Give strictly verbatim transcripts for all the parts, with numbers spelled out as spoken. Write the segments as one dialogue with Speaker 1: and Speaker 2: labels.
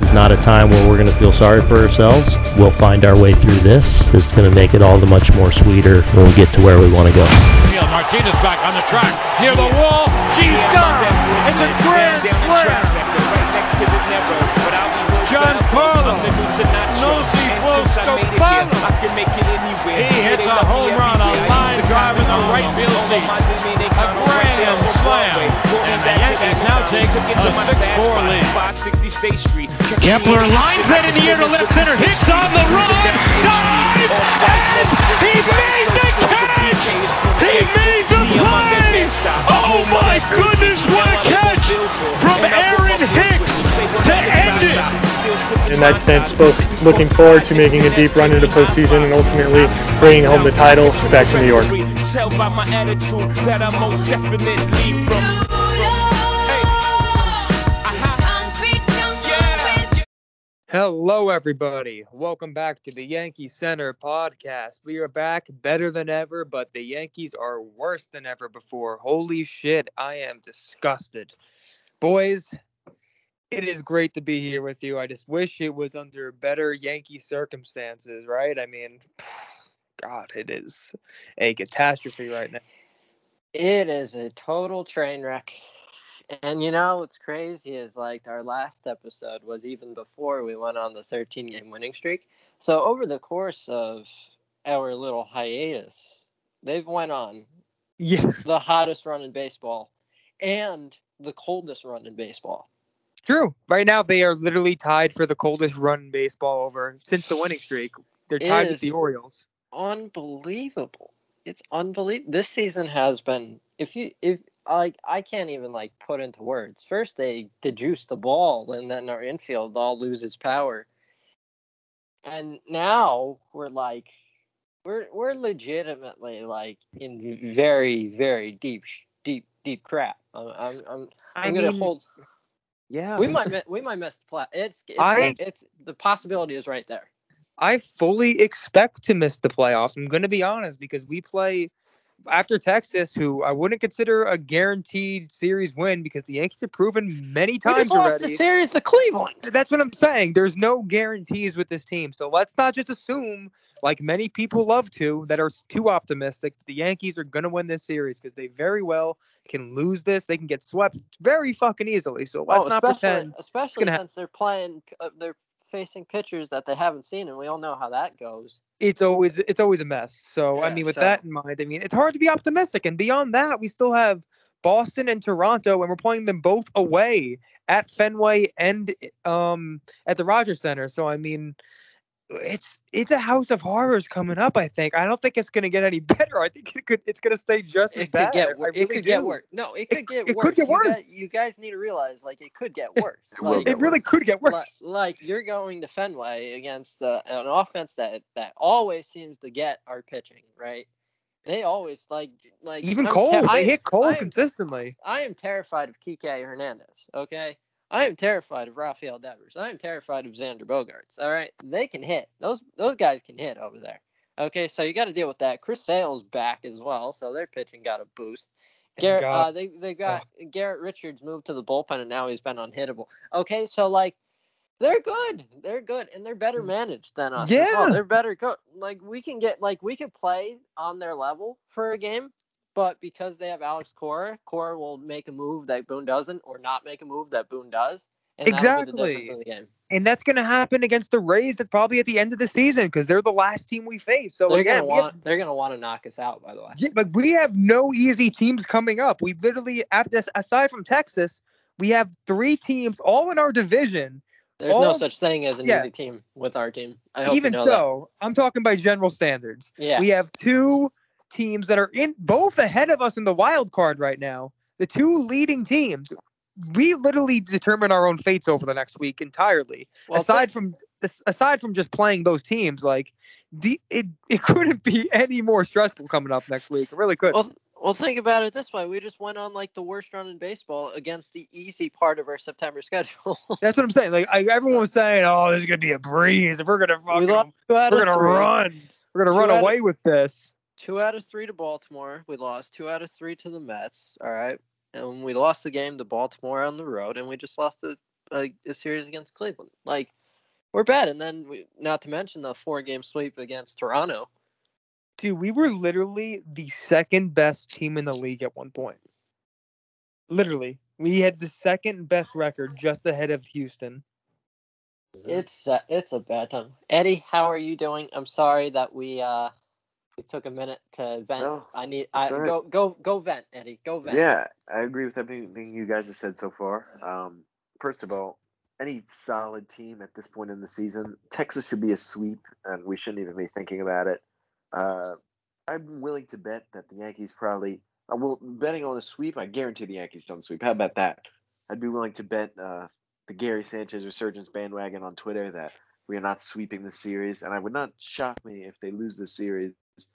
Speaker 1: It's not a time where we're going to feel sorry for ourselves. We'll find our way through this. It's going to make it all the much more sweeter when we get to where we want to go.
Speaker 2: Martinez back on the track, near the wall. She's gone. It's a grand slam. Giancarlo Nosey Scopano. He hits a home run, a line drive in the right field seat. A grand slam. And the Yankees now take a six four lead.
Speaker 3: Kepler lines that in the air to left center. Hicks on the run. Dives. And he made the catch. He made the play. Oh my goodness, what a catch from Aaron Hicks to end it.
Speaker 4: In that sense, both looking forward to making a deep run into postseason and ultimately bringing home the title back to New York.
Speaker 5: Tell by my attitude that I'm most definitely from.
Speaker 6: Hello, everybody. Welcome back to the Yankee Center podcast. We are back better than ever, but the Yankees are worse than ever before. Holy shit, I am disgusted. Boys, it is great to be here with you. I just wish it was under better Yankee circumstances, right? I mean, God, it is a catastrophe right now.
Speaker 7: It is a total train wreck. And you know what's crazy is like our last episode was even before we went on the thirteen game winning streak. So over the course of our little hiatus, they've went on
Speaker 6: yeah.
Speaker 7: the hottest run in baseball and the coldest run in baseball.
Speaker 6: True. Right now they are literally tied for the coldest run in baseball over since the winning streak. They're tied with the Orioles.
Speaker 7: Unbelievable. It's unbelievable. This season has been if you if Like I can't even like put into words. First they dejuice the ball, and then our infield all loses power. And now we're like, we're we're legitimately like in very very deep deep deep crap. I'm I'm I'm, I'm gonna
Speaker 6: mean,
Speaker 7: hold.
Speaker 6: Yeah,
Speaker 7: we might we might miss the play. It's it's,
Speaker 6: I,
Speaker 7: it's the possibility is right there.
Speaker 6: I fully expect to miss the playoffs. I'm gonna be honest because we play. After Texas, who I wouldn't consider a guaranteed series win because the Yankees have proven many times
Speaker 7: we just lost
Speaker 6: already.
Speaker 7: the series to Cleveland.
Speaker 6: That's what I'm saying. There's no guarantees with this team. So let's not just assume, like many people love to, that are too optimistic, the Yankees are going to win this series because they very well can lose this. They can get swept very fucking easily. So let's
Speaker 7: oh,
Speaker 6: not
Speaker 7: especially,
Speaker 6: pretend.
Speaker 7: Especially since
Speaker 6: ha-
Speaker 7: they're playing, uh, they're facing pitchers that they haven't seen, and we all know how that goes.
Speaker 6: It's always it's always a mess. So,
Speaker 7: yeah,
Speaker 6: I mean, with
Speaker 7: so.
Speaker 6: that in mind, I mean, it's hard to be optimistic. And beyond that, we still have Boston and Toronto, and we're playing them both away at Fenway and um at the Rogers Center. So, I mean, it's it's a house of horrors coming up, I think. I don't think it's going to get any better. I think it could it's going to stay just as
Speaker 7: it
Speaker 6: bad.
Speaker 7: Could get,
Speaker 6: really
Speaker 7: it could
Speaker 6: do.
Speaker 7: get worse. No, it could
Speaker 6: it,
Speaker 7: get
Speaker 6: it
Speaker 7: worse.
Speaker 6: could get
Speaker 7: you
Speaker 6: worse.
Speaker 7: Guys, you guys need to realize, like, it could get worse.
Speaker 6: it,
Speaker 7: like,
Speaker 6: it really
Speaker 7: worse.
Speaker 6: could get worse.
Speaker 7: Like, like, you're going to Fenway against the, an offense that, that always seems to get our pitching, right? They always, like... like
Speaker 6: Even
Speaker 7: I'm
Speaker 6: Cole.
Speaker 7: Ter-
Speaker 6: they
Speaker 7: I,
Speaker 6: hit Cole
Speaker 7: I am,
Speaker 6: consistently.
Speaker 7: I am terrified of Kike Hernandez, okay? I am terrified of Rafael Devers. I am terrified of Xander Bogaerts. All right, they can hit. Those those guys can hit over there. Okay, so you got to deal with that. Chris Sale's back as well, so their pitching got a boost. Garrett, uh, they they got oh. Garrett Richards moved to the bullpen, and now he's been unhittable. Okay, so like they're good, they're good, and they're better managed than us.
Speaker 6: Yeah,
Speaker 7: as well. They're better. Co- like we can get like we could play on their level for a game. But because they have Alex Cora, Cora will make a move that Boone doesn't, or not make a move that Boone does, and
Speaker 6: exactly.
Speaker 7: that'll be the difference in the game.
Speaker 6: And that's going to happen against the Rays at probably at the end of the season because they're the last team we face. So
Speaker 7: they're
Speaker 6: again,
Speaker 7: gonna want
Speaker 6: have,
Speaker 7: they're gonna want to knock us out. By the way,
Speaker 6: yeah, but we have no easy teams coming up. We literally, after aside from Texas, we have three teams all in our division.
Speaker 7: There's
Speaker 6: all,
Speaker 7: no such thing as an
Speaker 6: yeah.
Speaker 7: easy team with our team. I hope
Speaker 6: Even
Speaker 7: you know
Speaker 6: so,
Speaker 7: that.
Speaker 6: I'm talking by general standards.
Speaker 7: Yeah,
Speaker 6: we have two teams that are in both ahead of us in the wild card right now. The two leading teams, we literally determine our own fates over the next week entirely. Well, aside th- from aside from just playing those teams, like the it, it couldn't be any more stressful coming up next week. It really could.
Speaker 7: Well, well, think about it this way: we just went on like the worst run in baseball against the easy part of our September schedule.
Speaker 6: That's what I'm saying. Like I, everyone was saying, "Oh, this is gonna be a breeze. If we're gonna fucking, we we're gonna three. run, we're gonna two run away of, with this."
Speaker 7: Two out of three to Baltimore. We lost two out of three to the Mets. All right. And we lost the game to Baltimore on the road, and we just lost to a, a series against Cleveland. Like, we're bad. And then, we, not to mention the four-game sweep against Toronto.
Speaker 6: Dude, we were literally the second best team in the league at one point. Literally. We had the second best record just ahead of Houston.
Speaker 7: It's uh, it's a bad time. Eddie, how are you doing? I'm sorry that we uh we took a minute to vent.
Speaker 8: No,
Speaker 7: I need I
Speaker 8: right.
Speaker 7: go go go vent, Eddie. Go vent.
Speaker 8: Yeah, I agree with everything you guys have said so far. Um, first of all, any solid team at this point in the season, Texas should be a sweep, and we shouldn't even be thinking about it. Uh, I'm willing to bet that the Yankees probably uh, – well, betting on a sweep, I guarantee the Yankees don't sweep. How about that? I'd be willing to bet uh, the Gary Sanchez resurgence bandwagon on Twitter that we are not sweeping the series, and I would not shock me if they lose the series.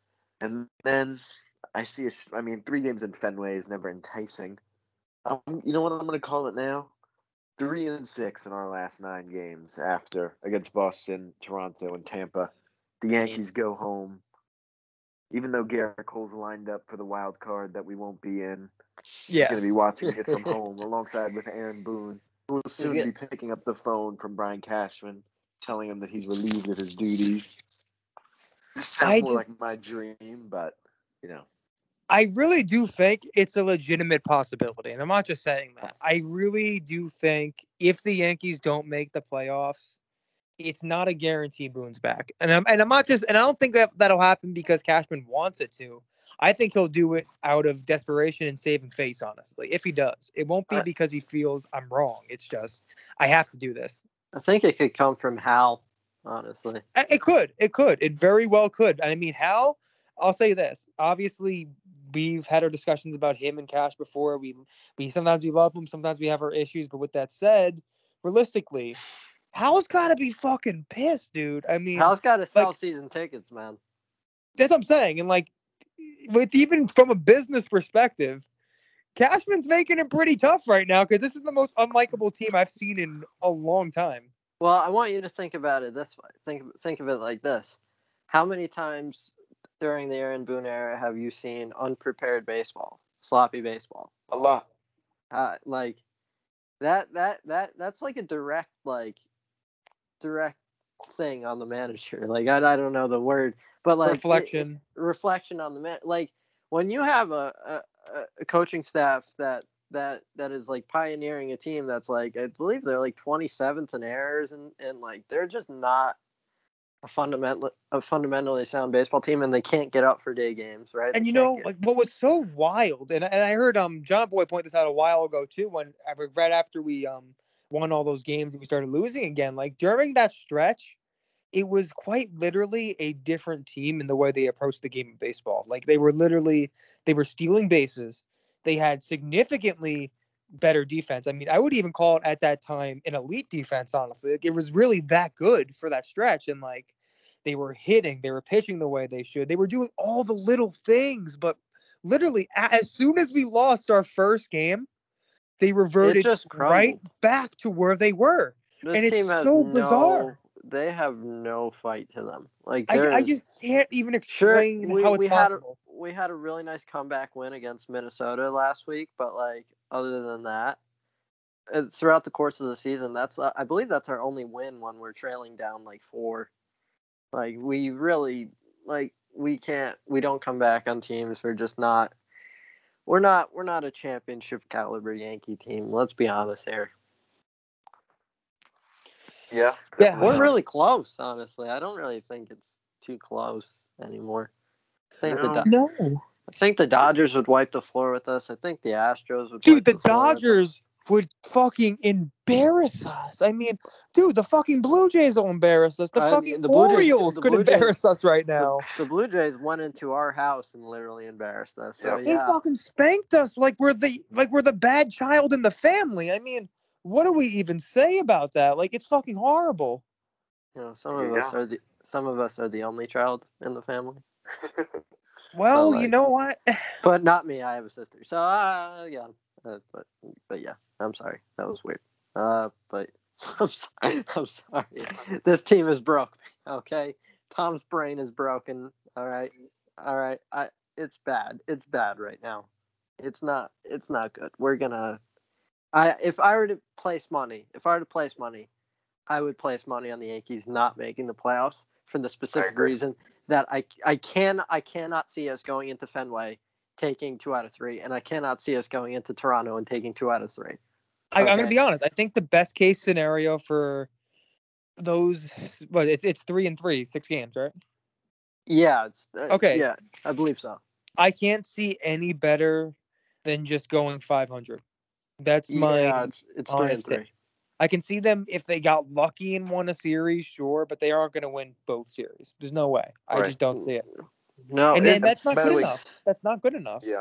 Speaker 8: And then I see – I mean, three games in Fenway is never enticing. Um, you know what I'm going to call it now? Three and six in our last nine games after against Boston, Toronto, and Tampa. The Yankees go home. Even though Garrett Cole's lined up for the wild card that we won't be in,
Speaker 6: Yeah.
Speaker 8: he's going to be watching it from home alongside with Aaron Boone, who will soon
Speaker 7: get-
Speaker 8: be picking up the phone from Brian Cashman, telling him that he's relieved of his duties. This sounds
Speaker 6: I
Speaker 8: more
Speaker 6: just-
Speaker 8: like my dream, but, you know.
Speaker 6: I really do think it's a legitimate possibility, and I'm not just saying that. I really do think if the Yankees don't make the playoffs, it's not a guarantee Boone's back. And I'm and I'm not just and I don't think that that'll happen because Cashman wants it to. I think he'll do it out of desperation and saving face, honestly, if he does. It won't be
Speaker 7: I-
Speaker 6: because he feels I'm wrong. It's just I have to do this.
Speaker 7: I think it could come from Hal, honestly.
Speaker 6: I- It could. It could. It very well could. I mean, how? I'll say this. Obviously, we've had our discussions about him and Cash before. We we sometimes we love him, sometimes we have our issues. But with that said, realistically, Hal's got to be fucking pissed, dude. I mean,
Speaker 7: Hal's got to sell
Speaker 6: like-
Speaker 7: season tickets, man.
Speaker 6: that's what I'm saying. And like, with even from a business perspective, Cashman's making it pretty tough right now because this is the most unlikable team I've seen in a long time.
Speaker 7: Well, I want you to think about it this way. Think think of it like this. How many times during the Aaron Boone era have you seen unprepared baseball, sloppy baseball?
Speaker 8: A lot.
Speaker 7: Uh, like that that that that's like a direct like direct thing on the manager. Like I, I don't know the word, but like
Speaker 6: Reflection.
Speaker 7: it, reflection on the man. Like when you have a, a a coaching staff that that that is like pioneering a team that's like I believe they're like twenty-seventh in errors and and like they're just not a fundamental a fundamentally sound baseball team and they can't get up for day games, right?
Speaker 6: And
Speaker 7: They
Speaker 6: you
Speaker 7: can't
Speaker 6: know,
Speaker 7: get-
Speaker 6: like what was so wild, and and I heard um John Boy point this out a while ago too, when right after we um won all those games and we started losing again. Like during that stretch, it was quite literally a different team in the way they approached the game of baseball. Like they were literally they were stealing bases. They had significantly better defense. I mean, I would even call it at that time an elite defense, honestly. Like, it was really that good for that stretch. And like they were hitting, they were pitching the way they should. They were doing all the little things, but literally a- as soon as we lost our first game, they reverted
Speaker 7: just
Speaker 6: right
Speaker 7: crumbled.
Speaker 6: back to where they were.
Speaker 7: This
Speaker 6: and it's
Speaker 7: team has
Speaker 6: so
Speaker 7: no,
Speaker 6: bizarre.
Speaker 7: They have no fight to them. Like
Speaker 6: I,
Speaker 7: there
Speaker 6: I
Speaker 7: is-
Speaker 6: just can't even
Speaker 7: Sure,
Speaker 6: explain
Speaker 7: we,
Speaker 6: how it's
Speaker 7: we had a,
Speaker 6: possible.
Speaker 7: we had a really nice comeback win against Minnesota last week, but like other than that, uh, throughout the course of the season, that's uh, I believe that's our only win when we're trailing down like four. Like we really like we can't we don't come back on teams. We're just not. We're not we're not a championship caliber Yankee team. Let's be honest here.
Speaker 8: Yeah.
Speaker 6: Yeah,
Speaker 7: We're really close, honestly. I don't really think it's too close anymore. I think the
Speaker 8: No.
Speaker 7: Do-
Speaker 6: No.
Speaker 7: I think the Dodgers would wipe the floor with us. I think the Astros would.
Speaker 6: Dude,
Speaker 7: wipe
Speaker 6: the
Speaker 7: the floor with us.
Speaker 6: Dodgers would fucking embarrass us. I mean, dude, the fucking Blue Jays will embarrass us. The
Speaker 7: I
Speaker 6: fucking
Speaker 7: mean, the Blue Jays-
Speaker 6: Orioles
Speaker 7: the
Speaker 6: could
Speaker 7: Blue Jays-
Speaker 6: embarrass us right now.
Speaker 7: The, the Blue Jays went into our house and literally embarrassed us. So
Speaker 8: Yeah.
Speaker 6: They
Speaker 7: yeah,
Speaker 6: fucking spanked us like we're the like we're the bad child in the family. I mean, what do we even say about that? Like, it's fucking horrible.
Speaker 7: you know, some of
Speaker 8: Yeah.
Speaker 7: us are the some of us are the only child in the family,
Speaker 6: Well,
Speaker 7: So,
Speaker 6: you
Speaker 7: like-
Speaker 6: know what?
Speaker 7: but not me. I have a sister. So uh, yeah, uh, but but yeah, I'm sorry. That was weird. Uh, but I'm sorry. I'm sorry. This team is broke. Okay, Tom's brain is broken. All right, all right. I it's bad. It's bad right now. It's not. It's not good. We're gonna. I if I were to place money, if I were to place money, I would place money on the Yankees not making the playoffs for the specific reason that I I can I cannot see us going into Fenway taking two out of three, and I cannot see us going into Toronto and taking two out of three.
Speaker 6: I,
Speaker 7: Okay.
Speaker 6: I'm gonna be honest. I think the best case scenario for those, but it's it's three and three, six games, right?
Speaker 7: Yeah. It's, uh,
Speaker 6: Okay.
Speaker 7: Yeah, I believe so.
Speaker 6: I can't see any better than just going five hundred. That's my
Speaker 7: yeah, it's, it's three and
Speaker 6: honest
Speaker 7: three.
Speaker 6: take. I can see them if they got lucky and won a series, sure, but they aren't going to win both series. There's no way. I
Speaker 8: Right.
Speaker 6: just don't see it.
Speaker 7: No,
Speaker 6: and
Speaker 7: it,
Speaker 6: then that's not
Speaker 8: by the
Speaker 6: good
Speaker 8: way-
Speaker 6: enough. That's not good enough.
Speaker 8: Yeah.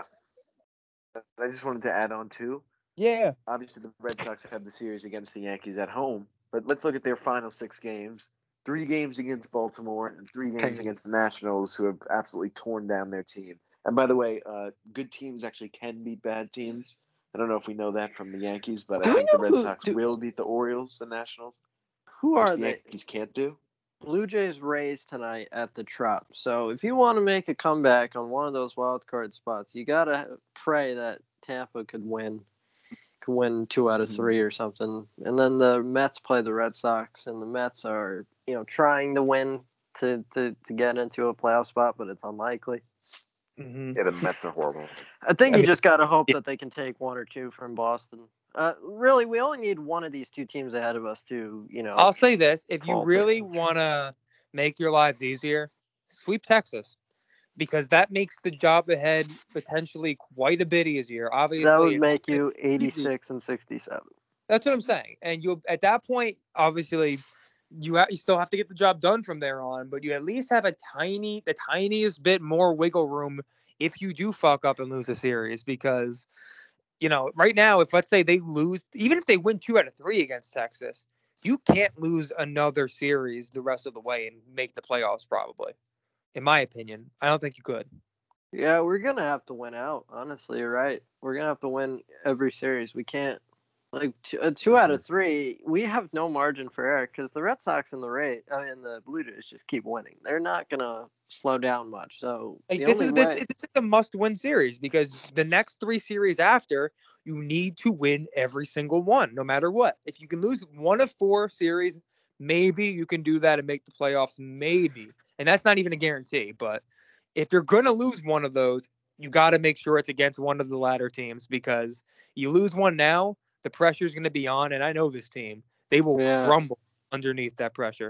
Speaker 8: I just wanted to add on too.
Speaker 6: Yeah.
Speaker 8: Obviously, the Red Sox have the series against the Yankees at home, but let's look at their final six games. Three games against Baltimore and three games against the Nationals, who have absolutely torn down their team. And by the way, uh, good teams actually can beat bad teams. I don't know if we know that from the Yankees, but
Speaker 7: Do
Speaker 8: I
Speaker 7: we
Speaker 8: think the
Speaker 7: know
Speaker 8: Red
Speaker 7: who-
Speaker 8: Sox
Speaker 7: do-
Speaker 8: will beat the Orioles, the Nationals,
Speaker 7: who
Speaker 8: which
Speaker 7: are
Speaker 8: the
Speaker 7: they?
Speaker 8: Yankees can't do.
Speaker 7: Blue Jays Rays tonight at the Trop. So if you want to make a comeback on one of those wild card spots, you gotta pray that Tampa could win, could win two out of three or something. And then the Mets play the Red Sox, and the Mets are, you know, trying to win to to, to get into a playoff spot, but it's unlikely.
Speaker 6: Mm-hmm.
Speaker 8: Yeah, the Mets are horrible.
Speaker 7: I think
Speaker 6: I
Speaker 7: you
Speaker 6: mean,
Speaker 7: just gotta hope
Speaker 6: yeah.
Speaker 7: that they can take one or two from Boston. Uh, really, we only need one of these two teams ahead of us to, you know.
Speaker 6: I'll say this: if you
Speaker 7: Twelve
Speaker 6: really want to make your lives easier, sweep Texas, because that makes the job ahead potentially quite a bit easier. Obviously,
Speaker 7: that would
Speaker 6: it's
Speaker 7: make
Speaker 6: not
Speaker 7: you
Speaker 6: easy.
Speaker 7: eighty-six and sixty-seven.
Speaker 6: That's what I'm saying. And you at that point, obviously, you ha- you still have to get the job done from there on, but you at least have a tiny, the tiniest bit more wiggle room if you do fuck up and lose a series. Because, you know, right now, if let's say they lose, even if they win two out of three against Texas, you can't lose another series the rest of the way and make the playoffs. Probably, in my opinion, I don't think you could.
Speaker 7: Yeah, we're gonna have to win out. Honestly, you're right. We're gonna have to win every series. We can't. Like two, uh, two out of three, we have no margin for error because the Red Sox and the Ray uh, and the Blue Jays just keep winning. They're not gonna slow down much. So
Speaker 6: Like
Speaker 7: the
Speaker 6: this
Speaker 7: only
Speaker 6: is
Speaker 7: way,
Speaker 6: it's, it's like a must-win series because the next three series after you need to win every single one, no matter what. If you can lose one of four series, maybe you can do that and make the playoffs. Maybe, and that's not even a guarantee. But if you're gonna lose one of those, you got to make sure it's against one of the latter teams because you lose one now, the pressure is going to be on, and I know this team. They will
Speaker 7: Yeah.
Speaker 6: crumble underneath that pressure.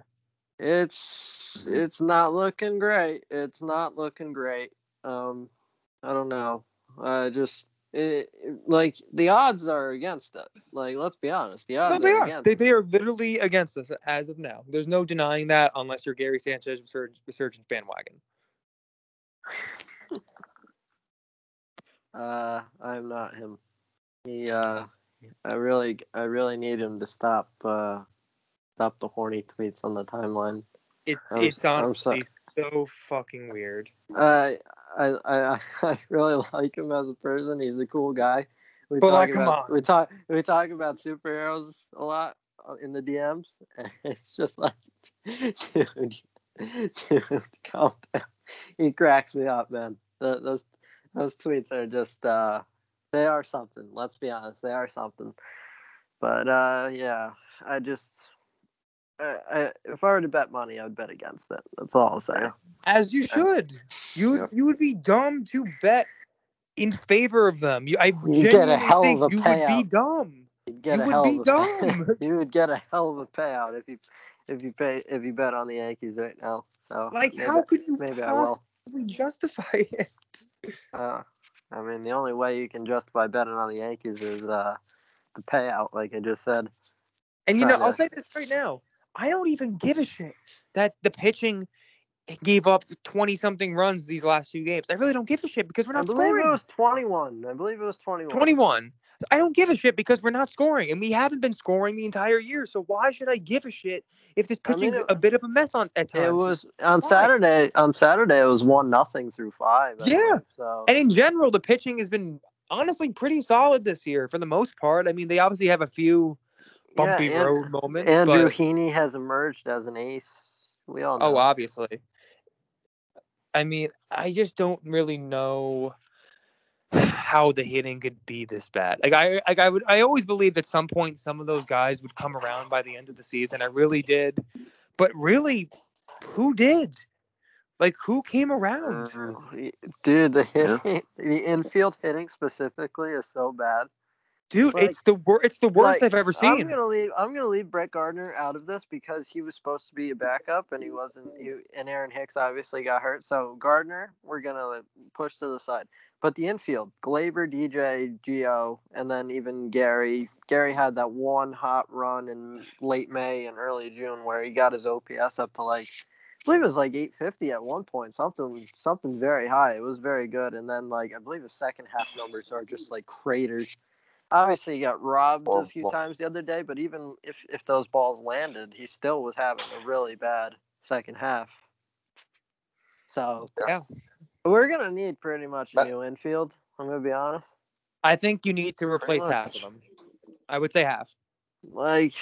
Speaker 7: it's it's not looking great. It's not looking great. Um, I don't know. I just it, it- like the odds are against it. Like let's be honest, the odds
Speaker 6: No, they
Speaker 7: are
Speaker 6: are.
Speaker 7: against.
Speaker 6: They,
Speaker 7: it.
Speaker 6: they are literally against us as of now. There's no denying that unless you're Gary Sanchez resurgence, resurgence bandwagon.
Speaker 7: Uh, I'm not him. He uh, I really I really need him to stop uh stop the horny tweets on the timeline.
Speaker 6: It,
Speaker 7: I'm-
Speaker 6: it's
Speaker 7: I'm
Speaker 6: honestly
Speaker 7: so-
Speaker 6: so fucking weird.
Speaker 7: Uh, I I I really like him as a person. He's a cool guy. We
Speaker 6: But,
Speaker 7: talk
Speaker 6: like, come
Speaker 7: about
Speaker 6: on.
Speaker 7: we talk we talk about superheroes a lot in the D Ms. And it's just like, dude, dude, calm down. He cracks me up, man. The, those those tweets are just uh, they are something. Let's be honest, they are something. But uh, yeah, I just. I, I, if I were to bet money, I would bet against it. That's all I'll say.
Speaker 6: As you should. You
Speaker 8: Yep.
Speaker 6: you would be dumb to bet in favor of them. You, I
Speaker 7: You'd get a
Speaker 6: genuinely
Speaker 7: hell
Speaker 6: think
Speaker 7: of a
Speaker 6: you would be
Speaker 7: payout.
Speaker 6: dumb.
Speaker 7: You'd get
Speaker 6: You
Speaker 7: a
Speaker 6: would
Speaker 7: hell
Speaker 6: be
Speaker 7: of a
Speaker 6: dumb.
Speaker 7: you would get a hell of a payout if you if you pay if you bet on the Yankees right now. So
Speaker 6: Like,
Speaker 7: maybe-
Speaker 6: how could you
Speaker 7: maybe I will.
Speaker 6: possibly justify it?
Speaker 7: Uh, I mean, the only way you can justify betting on the Yankees is uh, the payout, like I just said.
Speaker 6: And, you know,
Speaker 7: Try
Speaker 6: I'll
Speaker 7: to-
Speaker 6: say this right now. I don't even give a shit that the pitching gave up twenty-something runs these last two games. I really don't give a shit because we're
Speaker 7: I
Speaker 6: not
Speaker 7: believe
Speaker 6: scoring.
Speaker 7: it was twenty-one. I believe it was twenty-one.
Speaker 6: twenty-one. I don't give a shit because we're not scoring, and we haven't been scoring the entire year. So why should I give a shit if this
Speaker 7: I mean,
Speaker 6: pitching's
Speaker 7: it-
Speaker 6: a bit of a mess on at times?
Speaker 7: It was on
Speaker 6: Why?
Speaker 7: Saturday. On Saturday, it was one nothing through five. I
Speaker 6: Yeah.
Speaker 7: believe, so
Speaker 6: And in general, the pitching has been honestly pretty solid this year for the most part. I mean, they obviously have a few bumpy
Speaker 7: yeah, and-
Speaker 6: road moments,
Speaker 7: Andrew
Speaker 6: but
Speaker 7: Heaney has emerged as an ace. We all know.
Speaker 6: oh, obviously. I mean, I just don't really know. how the hitting could be this bad. Like I like I would I always believed at some point some of those guys would come around by the end of the season. I really did. But really, who did? Like who came around?
Speaker 7: Uh, dude, the hitting, the infield hitting specifically is so bad.
Speaker 6: Dude,
Speaker 7: like,
Speaker 6: it's the wor- it's the worst
Speaker 7: like,
Speaker 6: I've ever seen.
Speaker 7: I'm gonna leave. I'm gonna leave Brett Gardner out of this because he was supposed to be a backup and he wasn't. He, and Aaron Hicks obviously got hurt. So Gardner, we're gonna push to the side. But the infield, Glaber, D J, Gio, and then even Gary. Gary had that one hot run in late May and early June where he got his O P S up to like, I believe it was like eight fifty at one point. Something, something very high. It was very good. And then like I believe his second half numbers are just like craters. Obviously, he got robbed a few times the other day, but even if, if those balls landed, he still was having a really bad second half. So,
Speaker 6: yeah,
Speaker 7: we're going to need pretty much a new infield, I'm going to be honest.
Speaker 6: I think you need to replace half of them. I would say half.
Speaker 7: Like,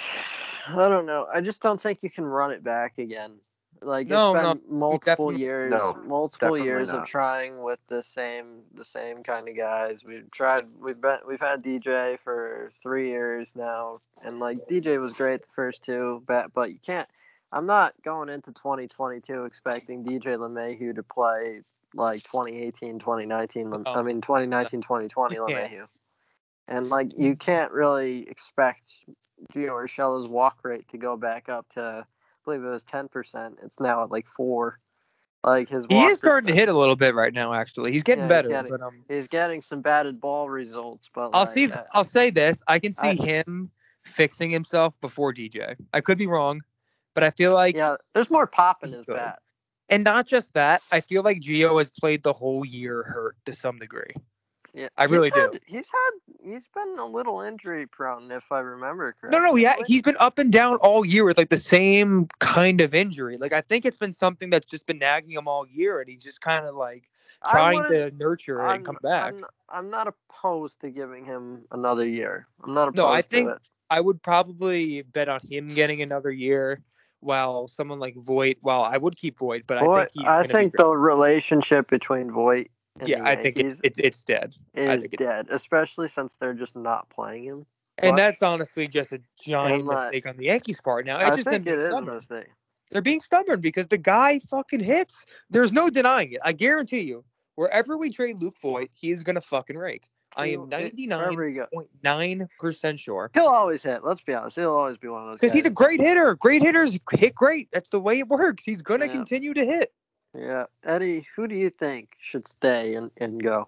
Speaker 7: I don't know. I just don't think you can run it back again. Like
Speaker 6: no,
Speaker 7: it's been
Speaker 6: no,
Speaker 7: multiple years,
Speaker 8: no,
Speaker 7: multiple years
Speaker 8: not.
Speaker 7: of trying with the same, the same kind of guys. We've tried, we've been, we've had D J for three years now, and like D J was great the first two, but but you can't. I'm not going into twenty twenty-two expecting D J LeMahieu to play like twenty eighteen, twenty nineteen.
Speaker 6: Oh,
Speaker 7: I mean twenty nineteen, twenty twenty
Speaker 6: yeah.
Speaker 7: LeMahieu, and like you can't really expect Gio Urshela's walk rate to go back up to. I believe it was ten percent. It's now at like four. Like his
Speaker 6: he is starting to hit a little bit right now. Actually, he's getting
Speaker 7: yeah,
Speaker 6: better.
Speaker 7: He's getting,
Speaker 6: but um,
Speaker 7: he's getting some batted ball results. But
Speaker 6: I'll
Speaker 7: like,
Speaker 6: see.
Speaker 7: Uh,
Speaker 6: I'll say this: I can see
Speaker 7: I,
Speaker 6: him fixing himself before D J. I could be wrong, but I feel like
Speaker 7: yeah, there's more pop in his
Speaker 6: good.
Speaker 7: bat.
Speaker 6: And not just that, I feel like Gio has played the whole year hurt to some degree.
Speaker 7: Yeah,
Speaker 6: I really
Speaker 7: had,
Speaker 6: do.
Speaker 7: He's had he's been a little injury prone, if I remember correctly.
Speaker 6: No, no, yeah, he's been up and down all year with like the same kind of injury. Like I think it's been something that's just been nagging him all year, and he's just kind of like trying to nurture it
Speaker 7: I'm,
Speaker 6: and come back.
Speaker 7: I'm, I'm not opposed to giving him another year. I'm not opposed
Speaker 6: no, I
Speaker 7: to
Speaker 6: think
Speaker 7: it.
Speaker 6: I would probably bet on him getting another year. While someone like Voit, well, I would keep Voit, but
Speaker 7: Voit,
Speaker 6: I think he's.
Speaker 7: I think
Speaker 6: be
Speaker 7: the relationship between Voit.
Speaker 6: Yeah, I think it's it's it's dead.
Speaker 7: Is
Speaker 6: I think
Speaker 7: dead, it's, especially since they're just not playing him.
Speaker 6: And
Speaker 7: but,
Speaker 6: that's honestly just a giant
Speaker 7: like,
Speaker 6: mistake on the Yankees' part. Now, it
Speaker 7: I
Speaker 6: just
Speaker 7: think
Speaker 6: them
Speaker 7: it
Speaker 6: being
Speaker 7: is
Speaker 6: stubborn.
Speaker 7: a mistake.
Speaker 6: They're being stubborn because the guy fucking hits. There's no denying it. I guarantee you, wherever we trade Luke Voit, he is gonna fucking rake. I am ninety-nine point nine percent sure.
Speaker 7: He'll always hit. Let's be honest. He'll always be one of those guys.
Speaker 6: Because he's a great hitter. Great hitters hit great. That's the way it works. He's going to
Speaker 7: yeah.
Speaker 6: continue to hit.
Speaker 7: Yeah. Eddie, who do you think should stay and, and go?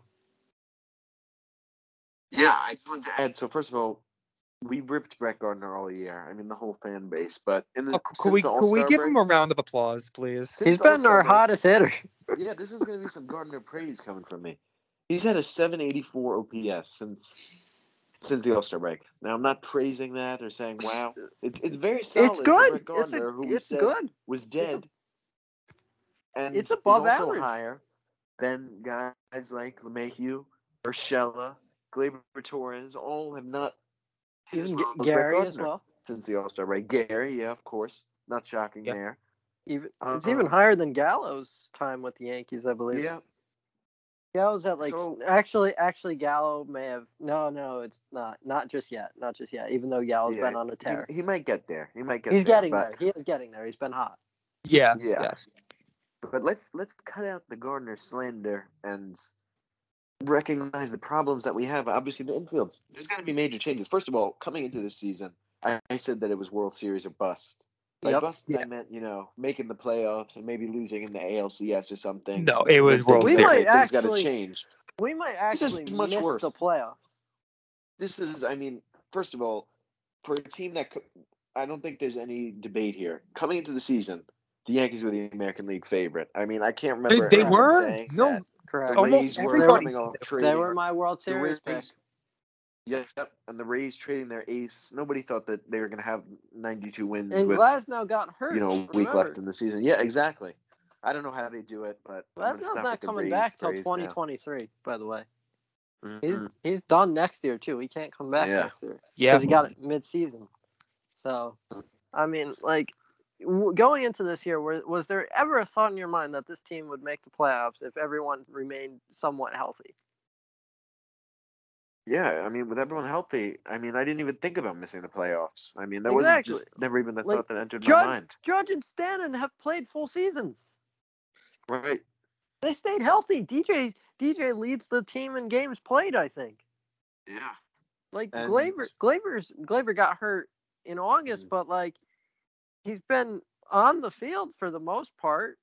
Speaker 8: Yeah, I just wanted to add. So, first of all, we ripped Brett Gardner all year. I mean, the whole fan base. But in the,
Speaker 6: oh, could we, could we give break, him a round of applause, please?
Speaker 7: He's been our
Speaker 8: break,
Speaker 7: hottest hitter.
Speaker 8: Yeah, this is going to be some Gardner praise coming from me. He's had a seven eighty-four O P S since since the All-Star break. Now, I'm not praising that or saying, wow. It's it's very solid.
Speaker 7: It's good.
Speaker 8: For Gardner,
Speaker 7: it's a,
Speaker 8: who
Speaker 7: it's
Speaker 8: we said
Speaker 7: good.
Speaker 8: was dead.
Speaker 7: A,
Speaker 8: and
Speaker 7: it's above
Speaker 8: is also
Speaker 7: average.
Speaker 8: higher than guys like LeMahieu, Urshela, Gleyber Torres. All have not hit as well as
Speaker 7: Gary
Speaker 8: Brett
Speaker 7: as well.
Speaker 8: Since the All-Star break. Gary, yeah, of course. Not shocking
Speaker 6: yep.
Speaker 8: there.
Speaker 7: Even,
Speaker 8: uh,
Speaker 7: it's even higher than Gallo's time with the Yankees, I believe.
Speaker 8: Yeah.
Speaker 7: Gallo's at like
Speaker 8: so,
Speaker 7: actually actually Gallo may have no no it's not not just yet not just yet even though Gallo's
Speaker 8: yeah,
Speaker 7: been on a tear.
Speaker 8: He, he might get there. He might get
Speaker 7: He's
Speaker 8: there.
Speaker 7: getting
Speaker 8: but,
Speaker 7: there. He is getting there. He's been hot.
Speaker 6: Yes.
Speaker 8: Yeah.
Speaker 6: Yes.
Speaker 8: But let's let's cut out the Gardner slander and recognize the problems that we have. Obviously, the infields. There's going to be major changes. First of all, coming into this season, I, I said that it was World Series or bust. By
Speaker 7: yep.
Speaker 8: bust,
Speaker 6: yeah.
Speaker 8: I meant, you know, making the playoffs and maybe losing in the A L C S or something.
Speaker 6: No, it was World
Speaker 7: we
Speaker 6: Series.
Speaker 7: Might
Speaker 8: Things got
Speaker 7: actually,
Speaker 8: to change.
Speaker 7: We might actually
Speaker 8: this is much
Speaker 7: miss
Speaker 8: worse.
Speaker 7: the playoffs.
Speaker 8: This is, I mean, first of all, for a team that I don't think there's any debate here. Coming into the season, the Yankees were the American League favorite. I mean, I can't remember.
Speaker 6: They, they were
Speaker 8: saying
Speaker 6: no,
Speaker 8: that.
Speaker 7: Correct.
Speaker 8: The
Speaker 6: almost
Speaker 8: Rays were
Speaker 6: everybody.
Speaker 8: coming off
Speaker 7: They
Speaker 8: trading.
Speaker 7: were my World Series
Speaker 8: the
Speaker 7: pick.
Speaker 8: Rays, Yep, and the Rays trading their ace. Nobody thought that they were going to have ninety-two wins
Speaker 7: and
Speaker 8: with
Speaker 7: Glasnow got hurt.
Speaker 8: you know a week
Speaker 7: remember.
Speaker 8: left in the season. Yeah, exactly. I don't know how they do it, but
Speaker 7: Glasnow's not coming back till twenty twenty-three. By the way,
Speaker 8: mm-hmm.
Speaker 7: he's he's done next year too. He can't come back
Speaker 8: yeah.
Speaker 7: next year.
Speaker 6: Yeah,
Speaker 7: because he got it mid-season. So, I mean, like w- going into this year, was, was there ever a thought in your mind that this team would make the playoffs if everyone remained somewhat healthy?
Speaker 8: Yeah, I mean, with everyone healthy, I mean, I didn't even think about missing the playoffs. I mean, that
Speaker 7: Exactly.
Speaker 8: wasn't just never even the
Speaker 7: Like,
Speaker 8: thought that entered
Speaker 7: Judge,
Speaker 8: my mind.
Speaker 7: Judge and Stanton have played full seasons.
Speaker 8: Right.
Speaker 7: They stayed healthy. D J D J leads the team in games played, I think.
Speaker 8: Yeah.
Speaker 7: Like
Speaker 8: And-
Speaker 7: Gleyber, Gleyber's Gleyber got hurt in August, but like he's been on the field for the most part.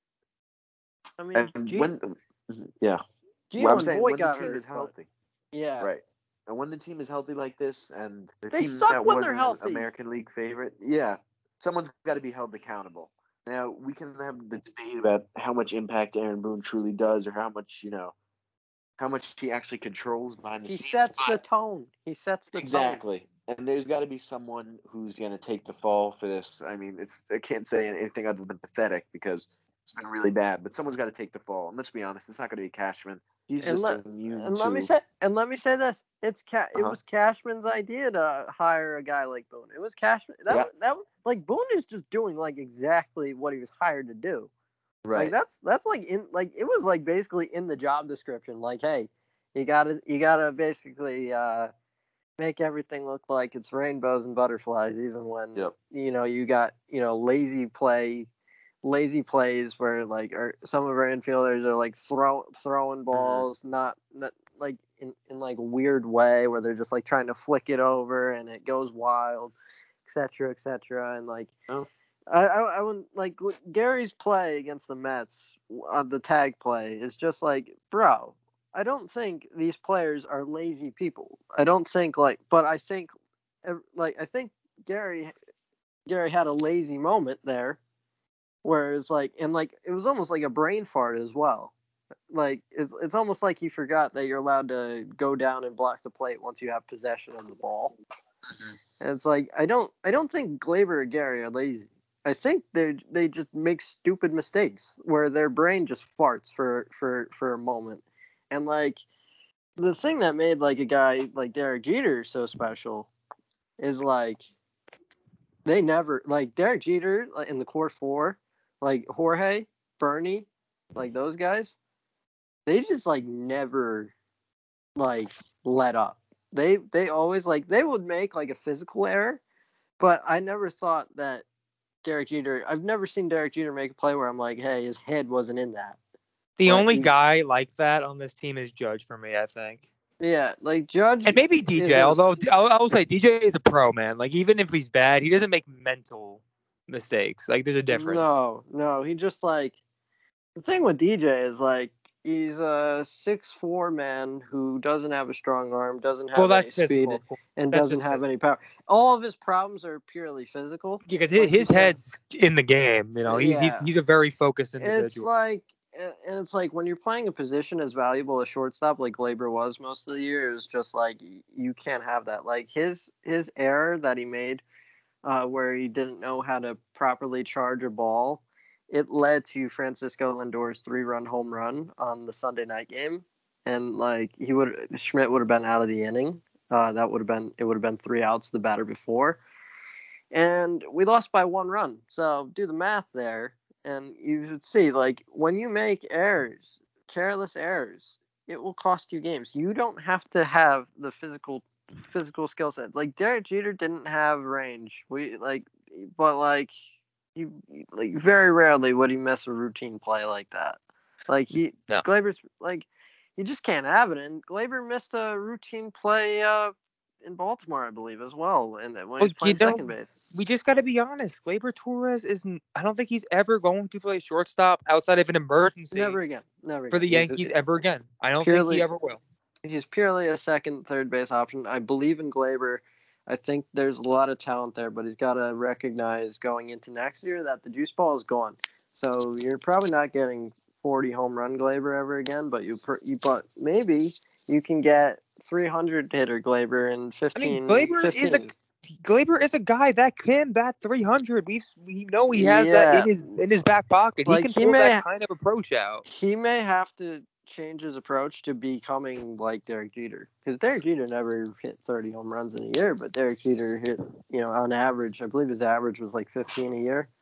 Speaker 7: I mean,
Speaker 8: And
Speaker 7: G-
Speaker 8: when, yeah,
Speaker 7: Gio
Speaker 8: well, I'm
Speaker 7: and
Speaker 8: saying
Speaker 7: Voit
Speaker 8: when the
Speaker 7: got
Speaker 8: team
Speaker 7: hurt,
Speaker 8: is
Speaker 7: but-
Speaker 8: healthy,
Speaker 7: Yeah.
Speaker 8: right? And when the team is healthy like this, and the
Speaker 7: They
Speaker 8: team
Speaker 7: suck
Speaker 8: that
Speaker 7: when they're
Speaker 8: wasn't
Speaker 7: healthy.
Speaker 8: American League favorite, yeah, someone's got to be held accountable. Now we can have the debate about how much impact Aaron Boone truly does, or how much you know, how much he actually controls behind the
Speaker 7: He
Speaker 8: scenes.
Speaker 7: sets the
Speaker 8: but-
Speaker 7: tone. He sets the tone.
Speaker 8: Exactly. And there's got to be someone who's going to take the fall for this. I mean, it's I can't say anything other than pathetic because it's been really bad. But someone's got to take the fall. And let's be honest, it's not going to be Cashman. He's
Speaker 7: And
Speaker 8: just
Speaker 7: let,
Speaker 8: immune
Speaker 7: and
Speaker 8: to.
Speaker 7: let me say and let me say this: it's Ca- it
Speaker 8: Uh-huh.
Speaker 7: was Cashman's idea to hire a guy like Boone. It was Cashman. That
Speaker 8: Yeah.
Speaker 7: was- that was- like Boone is just doing like exactly what he was hired to do.
Speaker 8: Right.
Speaker 7: Like that's that's like in like it was like basically in the job description. Like, hey, you gotta you gotta basically uh, make everything look like it's rainbows and butterflies, even when
Speaker 8: Yep.
Speaker 7: you know you got you know lazy play, lazy plays where like or some of our infielders are like throw throwing balls, mm-hmm. not not like in in like a weird way where they're just like trying to flick it over and it goes wild, et cetera, et cetera, and like.
Speaker 8: Oh.
Speaker 7: I, I I wouldn't like Gary's play against the Mets on the tag play is just like, bro, I don't think these players are lazy people. I don't think like, but I think like I think Gary Gary had a lazy moment there, where it's like and like it was almost like a brain fart as well. Like it's it's almost like he forgot that you're allowed to go down and block the plate once you have possession of the ball. Mm-hmm. And it's like I don't I don't think Gleyber or Gary are lazy. I think they they just make stupid mistakes where their brain just farts for, for, for a moment. And like the thing that made like a guy like Derek Jeter so special is like they never like Derek Jeter like, in the core four, like Jorge, Bernie, like those guys, they just like never like let up. They they always like they would make like a physical error, but I never thought that Derek Jeter, I've never seen Derek Jeter make a play where I'm like, hey, his head wasn't in that.
Speaker 6: The
Speaker 7: But
Speaker 6: only
Speaker 7: he-
Speaker 6: guy like that on this team is Judge for me, I think.
Speaker 7: Yeah, like Judge.
Speaker 6: And maybe D J,
Speaker 7: is-
Speaker 6: although I'll, I'll say D J is a pro, man. Like, even if he's bad, he doesn't make mental mistakes. Like, there's a difference.
Speaker 7: No, no, he just like the thing with D J is like he's a six foot four man who doesn't have a strong arm, doesn't have
Speaker 6: Well, that's
Speaker 7: any speed,
Speaker 6: physical.
Speaker 7: and
Speaker 6: That's
Speaker 7: doesn't
Speaker 6: just
Speaker 7: have
Speaker 6: physical.
Speaker 7: any power. All of his problems are purely physical.
Speaker 6: Because
Speaker 7: Like,
Speaker 6: his
Speaker 7: he can't-
Speaker 6: head's in the game. You know, he's he's
Speaker 7: Yeah.
Speaker 6: he's a very focused
Speaker 7: It's
Speaker 6: individual.
Speaker 7: like, and it's like when you're playing a position as valuable as shortstop, like Gleyber was most of the year, it's just like you can't have that. Like his his error that he made, uh, where he didn't know how to properly charge a ball, it led to Francisco Lindor's three-run home run on the Sunday night game, and like he would Schmidt would have been out of the inning. Uh, that would have been it would have been three outs the batter before, and we lost by one run. So do the math there. And you should see, like, when you make errors, careless errors, it will cost you games. You don't have to have the physical physical skill set. Like, Derek Jeter didn't have range. We like, but like, he like very rarely would he miss a routine play like that. Like he,
Speaker 6: No.
Speaker 7: Gleyber's like, you just can't have it. And Gleyber missed a routine play uh, in Baltimore, I believe, as well, and when he was
Speaker 6: Oh,
Speaker 7: playing
Speaker 6: you know,
Speaker 7: second base.
Speaker 6: We just got to be honest. Gleyber Torres isn't. I don't think he's ever going to play shortstop outside of an emergency
Speaker 7: Never again. Never
Speaker 6: for the
Speaker 7: again. He's-
Speaker 6: Yankees ever again. I don't
Speaker 7: purely-
Speaker 6: think he ever will.
Speaker 7: He's purely a second, third base option. I believe in Gleyber. I think there's a lot of talent there, but he's got to recognize going into next year that the juice ball is gone. So you're probably not getting forty home run Gleyber ever again, but you, per, you but maybe you can get three hundred hitter Gleyber and
Speaker 6: I
Speaker 7: fifteen.
Speaker 6: mean, Gleyber
Speaker 7: fifteen.
Speaker 6: is a Gleyber is a guy that can bat three hundred. We we know he has
Speaker 7: Yeah.
Speaker 6: that in his in his back pocket.
Speaker 7: Like,
Speaker 6: he can
Speaker 7: he
Speaker 6: pull
Speaker 7: may-
Speaker 6: that kind of approach out.
Speaker 7: He may have to change his approach to becoming like Derek Jeter, because Derek Jeter never hit thirty home runs in a year, but Derek Jeter hit, you know, on average, I believe his average was like fifteen a year,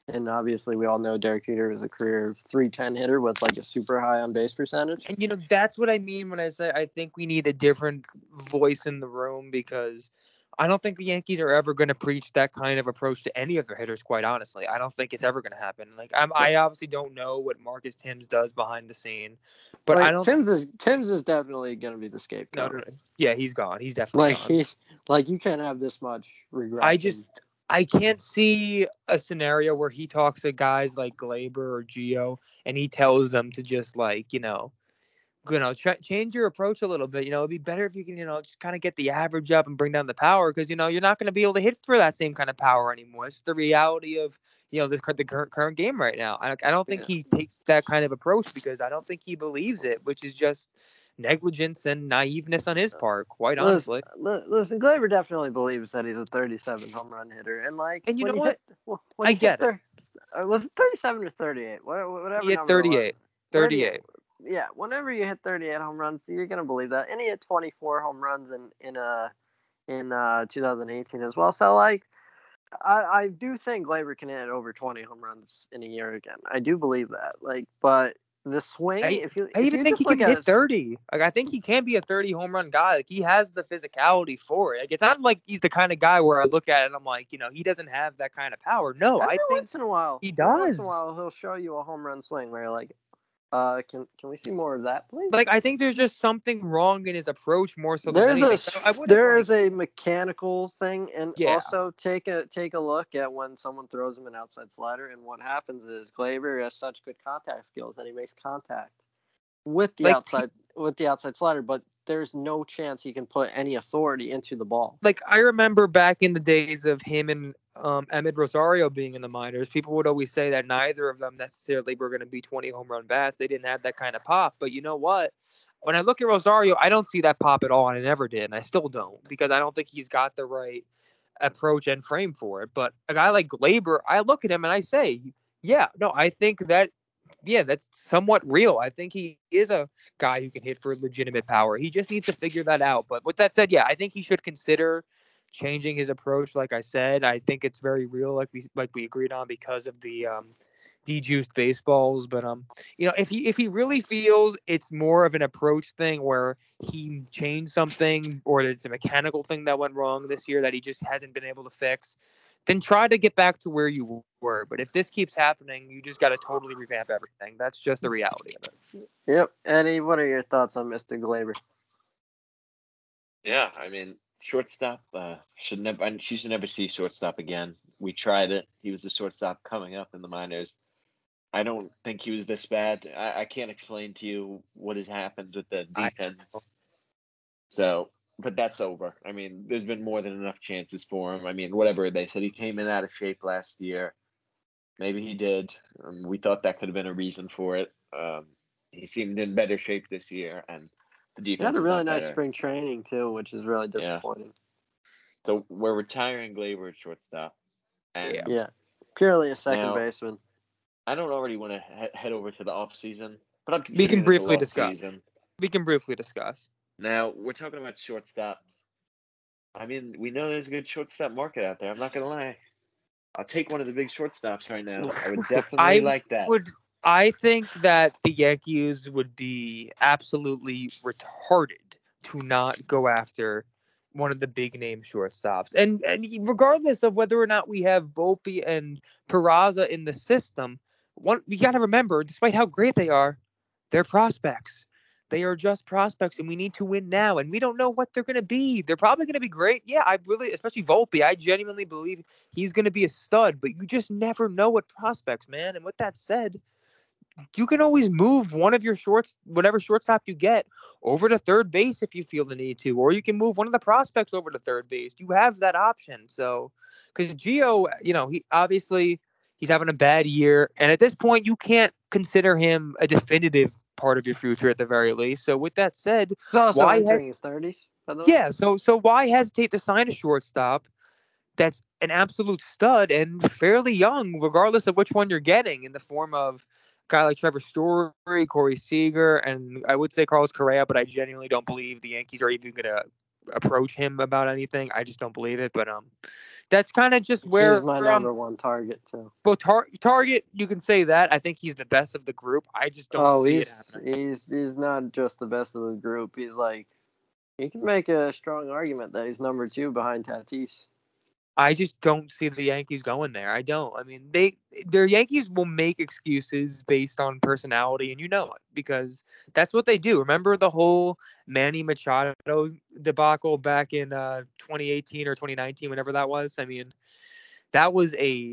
Speaker 7: And obviously, we all know Derek Jeter is a career three ten hitter with like a super high on base percentage.
Speaker 6: And, you know, that's what I mean when I say I think we need a different voice in the room, because I don't think the Yankees are ever going to preach that kind of approach to any of their hitters, quite honestly. I don't think it's ever going to happen. Like, I'm, I obviously don't know what Marcus Timms does behind the scene, but
Speaker 7: like,
Speaker 6: I don't.
Speaker 7: Timms is Timms is definitely going to be the scapegoat.
Speaker 6: No, no, no. Yeah, he's gone. He's definitely
Speaker 7: like
Speaker 6: gone.
Speaker 7: he, like you can't have this much regret.
Speaker 6: I just. I can't see a scenario where he talks to guys like Gleyber or Gio and he tells them to just, like, you know, you know, ch- change your approach a little bit. You know, it'd be better if you can, you know, just kind of get the average up and bring down the power, because, you know, you're not going to be able to hit for that same kind of power anymore. It's the reality of, you know, the, the current, current game right now. I, I don't think
Speaker 7: Yeah.
Speaker 6: he takes that kind of approach because I don't think he believes it, which is just negligence and naiveness on his part, quite honestly.
Speaker 7: Listen, listen, Gleyber definitely believes that he's a thirty-seven home run hitter, and like,
Speaker 6: And you
Speaker 7: when
Speaker 6: know
Speaker 7: he
Speaker 6: what?
Speaker 7: Hit, well, when
Speaker 6: I
Speaker 7: he hit
Speaker 6: get it.
Speaker 7: thir- uh, was it thirty-seven or thirty-eight? What- Whatever.
Speaker 6: He hit
Speaker 7: number it was.
Speaker 6: thirty-eight. thirty-eight.
Speaker 7: Yeah, whenever you hit thirty-eight home runs, you're gonna believe that. And he hit twenty-four home runs in in uh in uh two thousand eighteen as well. So like, I I do think Gleyber can hit over twenty home runs in a year again. I do believe that. Like, but the swing,
Speaker 6: I,
Speaker 7: if you
Speaker 6: I
Speaker 7: if
Speaker 6: even
Speaker 7: you
Speaker 6: think
Speaker 7: just
Speaker 6: he
Speaker 7: look
Speaker 6: can
Speaker 7: at
Speaker 6: hit
Speaker 7: his,
Speaker 6: thirty. Like, I think he can be a thirty home run guy. Like, he has the physicality for it. Like, it's not like he's the kind of guy where I look at it and I'm like, you know, he doesn't have that kind of power. No,
Speaker 7: every
Speaker 6: I think
Speaker 7: once in a while,
Speaker 6: he
Speaker 7: every once in
Speaker 6: does.
Speaker 7: a while he'll show you a home run swing where you're like, uh, can can we see more of that, please?
Speaker 6: Like, I think there's just something wrong in his approach more so than
Speaker 7: There's
Speaker 6: anything.
Speaker 7: a
Speaker 6: So I wouldn't,
Speaker 7: there
Speaker 6: like-
Speaker 7: is a mechanical thing, and
Speaker 6: Yeah.
Speaker 7: also take a take a look at when someone throws him an outside slider, and what happens is Gleyber has such good contact skills that he makes contact with the
Speaker 6: Like,
Speaker 7: outside with the outside slider, but there's no chance he can put any authority into the ball.
Speaker 6: like I remember back in the days of him and um, Emmett Rosario being in the minors, people would always say that neither of them necessarily were going to be twenty home run bats. They didn't have that kind of pop. But you know what? When I look at Rosario, I don't see that pop at all, and I never did, and I still don't, because I don't think he's got the right approach and frame for it. But a guy like Gleyber, I look at him and I say, yeah, no, I think that, yeah, that's somewhat real. I think he is a guy who can hit for legitimate power. He just needs to figure that out. But with that said, yeah, I think he should consider changing his approach. Like I said, I think it's very real, like we like we agreed on, because of the um, de-juiced baseballs. But um, you know, if he if he really feels it's more of an approach thing where he changed something, or it's a mechanical thing that went wrong this year that he just hasn't been able to fix, then try to get back to where you were. But if this keeps happening, you just got to totally revamp everything. That's just the reality of it.
Speaker 7: Yep. Eddie, what are your thoughts on Mister Gleyber?
Speaker 9: Yeah, I mean, shortstop uh, should never. I- She should never see shortstop again. We tried it. He was the shortstop coming up in the minors. I don't think he was this bad. I, I can't explain to you what has happened with the
Speaker 6: I-
Speaker 9: defense. So, but that's over. I mean, there's been more than enough chances for him. I mean, whatever they said, he came in out of shape last year. Maybe he did. Um, we thought that could have been a reason for it. Um, he seemed in better shape this year, and the
Speaker 7: He
Speaker 9: defense
Speaker 7: had a
Speaker 9: was
Speaker 7: really
Speaker 9: not
Speaker 7: nice
Speaker 9: better.
Speaker 7: spring training too, which is really
Speaker 9: Yeah.
Speaker 7: disappointing.
Speaker 9: So we're retiring Gleyber at shortstop. And
Speaker 6: Yeah.
Speaker 7: Yeah. Purely a second
Speaker 9: Now-
Speaker 7: baseman.
Speaker 9: I don't already want to he- head over to the off season, but I'm
Speaker 6: We can
Speaker 9: considering this a
Speaker 6: briefly
Speaker 9: lost
Speaker 6: discuss.
Speaker 9: season.
Speaker 6: We can briefly discuss.
Speaker 9: Now we're talking about shortstops. I mean, we know there's a good shortstop market out there. I'm not gonna lie. I'll take one of the big shortstops right now. I would definitely
Speaker 6: I
Speaker 9: like that.
Speaker 6: would I think that the Yankees would be absolutely retarded to not go after one of the big name shortstops. And and regardless of whether or not we have Volpe and Peraza in the system, one we got to remember, despite how great they are, they're prospects. They are just prospects, and we need to win now. And we don't know what they're going to be. They're probably going to be great. Yeah, I really, especially Volpe, I genuinely believe he's going to be a stud. But you just never know with prospects, man. And with that said, you can always move one of your shorts, whatever shortstop you get, over to third base if you feel the need to, or you can move one of the prospects over to third base. You have that option. So, because Gio, you know, he obviously he's having a bad year, and at this point, you can't consider him a definitive part of your future at the very least. So, with that said,
Speaker 7: He's also
Speaker 6: why
Speaker 7: entering
Speaker 6: has-
Speaker 7: his thirties, by the way.
Speaker 6: yeah. So, so why hesitate to sign a shortstop that's an absolute stud and fairly young, regardless of which one you're getting, in the form of a guy like Trevor Story, Corey Seager, and I would say Carlos Correa, but I genuinely don't believe the Yankees are even going to approach him about anything. I just don't believe it. But um, that's kind of just where
Speaker 7: he's my
Speaker 6: um,
Speaker 7: number one target too.
Speaker 6: Well, tar- Target, you can say that. I think he's the best of the group. I just don't
Speaker 7: Oh,
Speaker 6: see
Speaker 7: he's
Speaker 6: it happening.
Speaker 7: he's he's not just the best of the group. He's like, you can make a strong argument that he's number two behind Tatis.
Speaker 6: I just don't see the Yankees going there. I don't. I mean, they their Yankees will make excuses based on personality, and you know it because that's what they do. Remember the whole Manny Machado debacle back in uh, twenty eighteen or twenty nineteen, whenever that was? I mean, that was a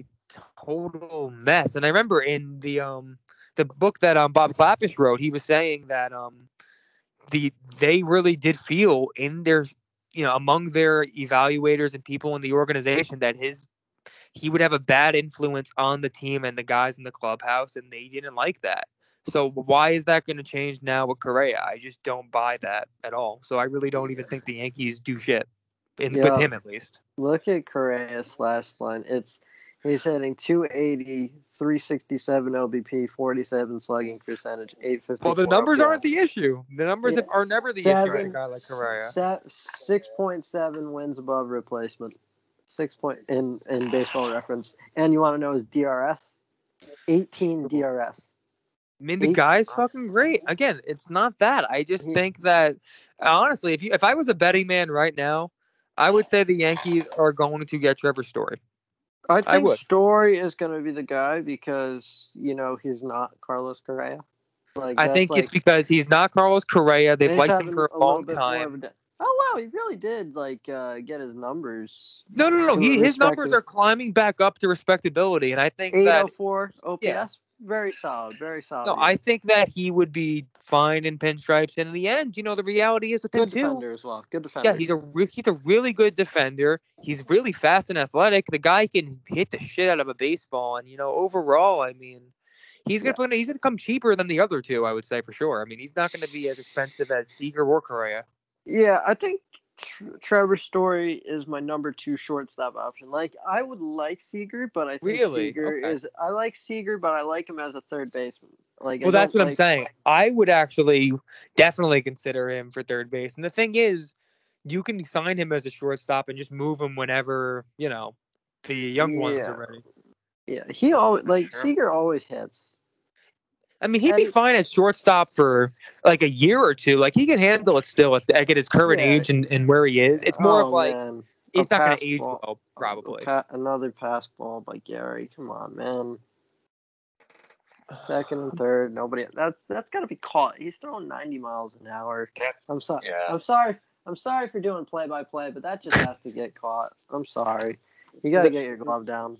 Speaker 6: total mess. And I remember in the um the book that um Bob Clapis wrote, he was saying that um the they really did feel in their you know among their evaluators and people in the organization that his he would have a bad influence on the team and the guys in the clubhouse, and they didn't like that. So why is that going to change now with Correa? I just don't buy that at all. So I really don't even think the Yankees do shit in,
Speaker 7: Yeah.
Speaker 6: with him at least.
Speaker 7: Look at Correa's slash line. It's he's hitting two eighty, three sixty-seven O B P, forty-seven slugging percentage, eight fifty-four.
Speaker 6: Well, the numbers
Speaker 7: O P S.
Speaker 6: aren't the issue. The numbers
Speaker 7: Yeah.
Speaker 6: are never the issue with a
Speaker 7: Seven-
Speaker 6: guy like Correa.
Speaker 7: Se- six point seven wins above replacement. Six point in in Baseball Reference. And you want to know his D R S? eighteen D R S.
Speaker 6: I mean, the
Speaker 7: Eight-
Speaker 6: guy's fucking great. Again, it's not that. I just
Speaker 7: He-
Speaker 6: think that honestly, if you if I was a betting man right now, I would say the Yankees are going to get Trevor Story.
Speaker 7: I
Speaker 6: I
Speaker 7: think
Speaker 6: would.
Speaker 7: Story is going to be the guy because, you know, he's not Carlos Correa. Like,
Speaker 6: I
Speaker 7: that's
Speaker 6: think
Speaker 7: like,
Speaker 6: it's because he's not Carlos Correa. They've
Speaker 7: he's
Speaker 6: liked him
Speaker 7: having
Speaker 6: for a
Speaker 7: little
Speaker 6: long
Speaker 7: bit more of
Speaker 6: time.
Speaker 7: a day. Oh, wow, he really did, like, uh, get his numbers.
Speaker 6: No, no, no.
Speaker 7: to
Speaker 6: He,
Speaker 7: a
Speaker 6: his numbers
Speaker 7: respectable-
Speaker 6: are climbing back up to respectability, and I think
Speaker 7: eight
Speaker 6: that
Speaker 7: oh four O P S.
Speaker 6: yeah.
Speaker 7: Very solid, very solid.
Speaker 6: no, I think that he would be fine in pinstripes. And in the end, you know, the reality is with him
Speaker 7: Good
Speaker 6: too.
Speaker 7: defender as well. Good defender.
Speaker 6: Yeah, he's a re- he's a really good defender. He's really fast and athletic. The guy can hit the shit out of a baseball, and you know, overall, I mean, he's gonna
Speaker 7: Yeah.
Speaker 6: put, he's gonna come cheaper than the other two, I would say for sure. I mean, he's not gonna be as expensive as Seager or Correa.
Speaker 7: Yeah, I think Tr- Trevor Story is my number two shortstop option. Like, I would like Seager, but I think
Speaker 6: Really?
Speaker 7: Seager
Speaker 6: Okay.
Speaker 7: is. I like Seager, but I like him as a third baseman. Like, I
Speaker 6: Well, that's
Speaker 7: don't
Speaker 6: what I'm
Speaker 7: like-
Speaker 6: saying. I would actually definitely consider him for third base. And the thing is, you can sign him as a shortstop and just move him whenever, you know, the young ones
Speaker 7: Yeah.
Speaker 6: are ready.
Speaker 7: Yeah, he always like
Speaker 6: Sure.
Speaker 7: Seager always hits.
Speaker 6: I mean, he'd be
Speaker 7: And-
Speaker 6: fine at shortstop for like a year or two. Like, he can handle it still at, at his current
Speaker 7: Yeah.
Speaker 6: age and, and where he is. It's more
Speaker 7: Oh,
Speaker 6: of like,
Speaker 7: man.
Speaker 6: it's
Speaker 7: A
Speaker 6: not going
Speaker 7: pass
Speaker 6: to age
Speaker 7: ball-
Speaker 6: well, probably.
Speaker 7: a pa- another pass ball by Gary. Come on, man. Second and third, nobody. That's that's got to be caught. He's throwing ninety miles an hour. I'm sorry.
Speaker 9: Yeah.
Speaker 7: I'm sorry. I'm sorry for doing play by play, but that just has to get caught. I'm sorry. You got to get your glove down.